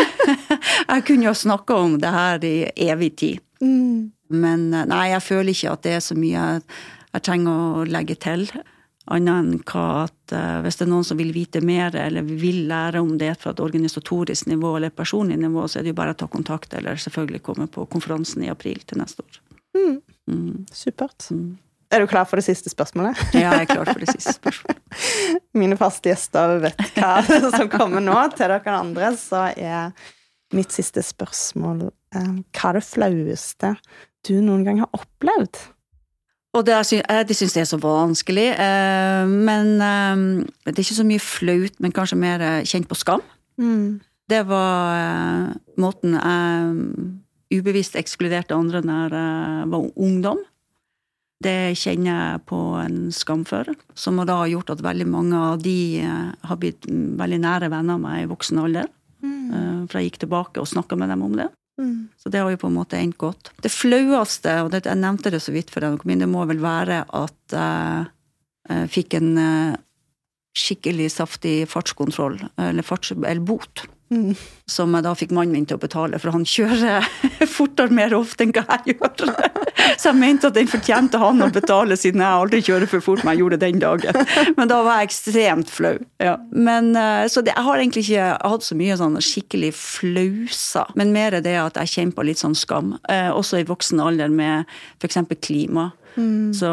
Jeg kunne jo snakke om det her i evig tid. Mm. Men nei, jeg føler ikke at det er så mye jeg, jeg trenger å legge til. annet enn hva at uh, hvis det er noen som vil vite mer, eller vil lære om det fra et organisatorisk nivå eller et personlig nivå, så er det jo bare å ta kontakt, eller selvfølgelig komme på konferansen i april til neste år. Mm. Mm. Supert. Mm. Er du klar for det siste spørsmålet? Ja, jeg er klar for det siste spørsmålet. Mine faste gjester vet hva som kommer nå. Til dere andre så er mitt siste spørsmål eh, hva er det flaueste du noen gang har opplevd? Og det, er, det synes jeg er så vanskelig, eh, men eh, det er ikke så mye flaut, men kanskje mer kjent på skam. Mm. Det var eh, måten jeg ubevisst ekskluderte andre når jeg var ungdom. Det kjenner jeg på en skam for, som da har gjort at veldig mange av de har blitt veldig nære venner med i voksen alder. Mm. For jeg gikk tilbake og snakket med dem om det. Mm. Så det har jo på en måte endt godt. Det flaueste, og det, jeg nevnte det så vidt for deg, det må vel være at jeg fikk en skikkelig saftig fartskontroll, eller, farts, eller bot. Mm. Som jeg da fikk mannen min til å betale, for han kjører fortere mer ofte enn hva jeg gjør. Så jeg mente at den fortjente han å betale, siden jeg aldri kjører for fort, men jeg gjorde det den dagen. Men da var jeg ekstremt flau. Ja. Men, så det, jeg har egentlig ikke hatt så mye sånn skikkelig flauser, men mer det at jeg kjemper litt sånn skam. Eh, også i voksen alder med for eksempel klima. Mm. Så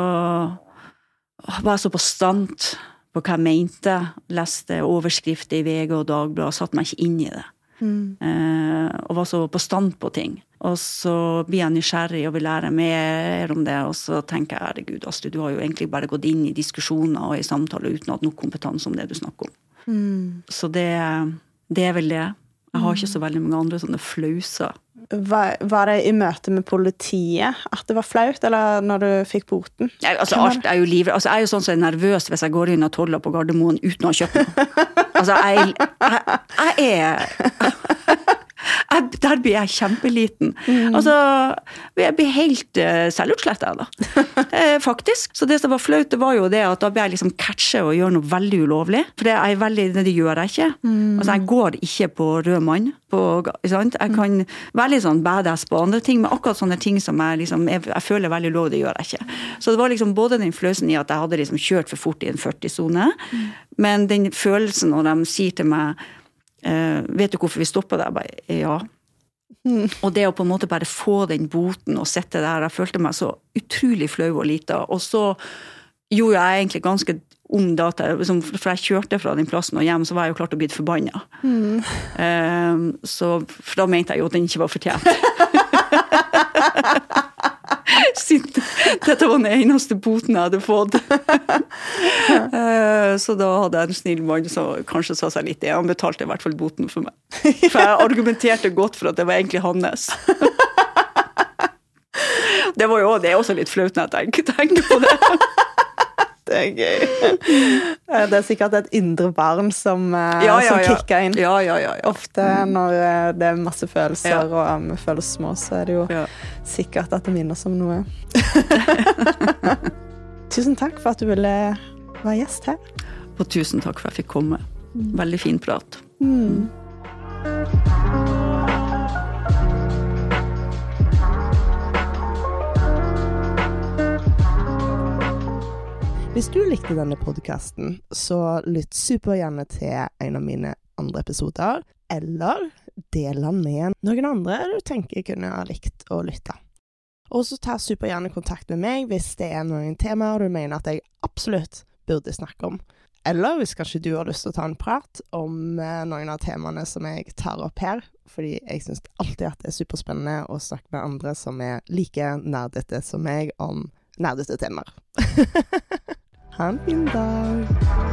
var jeg så på stand på hva jeg mente, leste overskrifter i V G og Dagbladet, satt meg ikke inn i det. Mm. Eh, og var så på stand på ting. Og så blir jeg nysgjerrig og vil lære mer om det, og så tenker jeg, herregud, Astrid, du har jo egentlig bare gått inn i diskusjoner og i samtaler uten å ha noe kompetanse om det du snakker om. Mm. Så det, det er vel det. Jeg har ikke så veldig mange andre sånne flauser. Var, var det i møte med politiet at det var flaut, eller når du fikk boten? Ja, altså, alt er jo livet. Altså, jeg er jo sånn som er nervøs hvis jeg går inn og toller på Gardermoen uten å ha kjøpt noe. Altså, jeg, jeg, jeg er... Jeg, der blir jeg kjempeliten. Mm. Altså, jeg blir helt uh, selvutslettet da. eh, faktisk. Så det som var flaut, det var jo det at da ble jeg liksom catchet og gjøre noe veldig ulovlig. For det er veldig, det gjør jeg ikke. Mm. Altså, jeg går ikke på rød mann. På, sant? Jeg kan være litt sånn badass på andre ting, men akkurat sånne ting som jeg, liksom, jeg, jeg føler veldig lov, det gjør jeg ikke. Så det var liksom både den følelsen i at jeg hadde liksom kjørt for fort i en førti-sone, mm. men den følelsen når de sier til meg, Uh, vet du hvorfor vi stoppet der? Bare, ja. Mm. Og det å på en måte bare få den boten og sette der, jeg følte meg så utrolig flau og lite. Og så gjorde jeg egentlig ganske om data, for jeg kjørte fra den plassen og hjem, så var jeg jo klart å bli forbannet. Mm. Uh, så, for da mente jeg jo at den ikke var fortjent. Siden dette var den eneste boten jeg hadde fått. Så da hadde jeg en snill mann som kanskje sa seg litt det. Han betalte i hvert fall boten for meg. For jeg argumenterte godt for at det var egentlig hans. Det var jo det er også litt flaut når jeg tenker, tenker på det. Det er gøy. Det er sikkert et indre barn som, ja, ja, som kikker inn. Ja, ja, ja, ja. Ofte når det er masse følelser, ja. Og vi føler oss små, så er det jo ja. Sikkert at det minner oss om noe. Tusen takk for at du ville være gjest her. Og tusen takk for at jeg fikk komme. Veldig fin prat. Mm. Hvis du likte denne podcasten, så lytt supergjerne til en av mine andre episoder, eller del den med noen andre du tenker kunne ha likt å lytte. Og så ta supergjerne kontakt med meg hvis det er noen temaer du mener at jeg absolutt burde snakke om. Eller hvis kanskje du har lyst til å ta en prat om noen av temaene som jeg tar opp her, fordi jeg synes alltid at det er superspennende å snakke med andre som er like nerdete som meg om nerdete temaer. Ha en fin dag!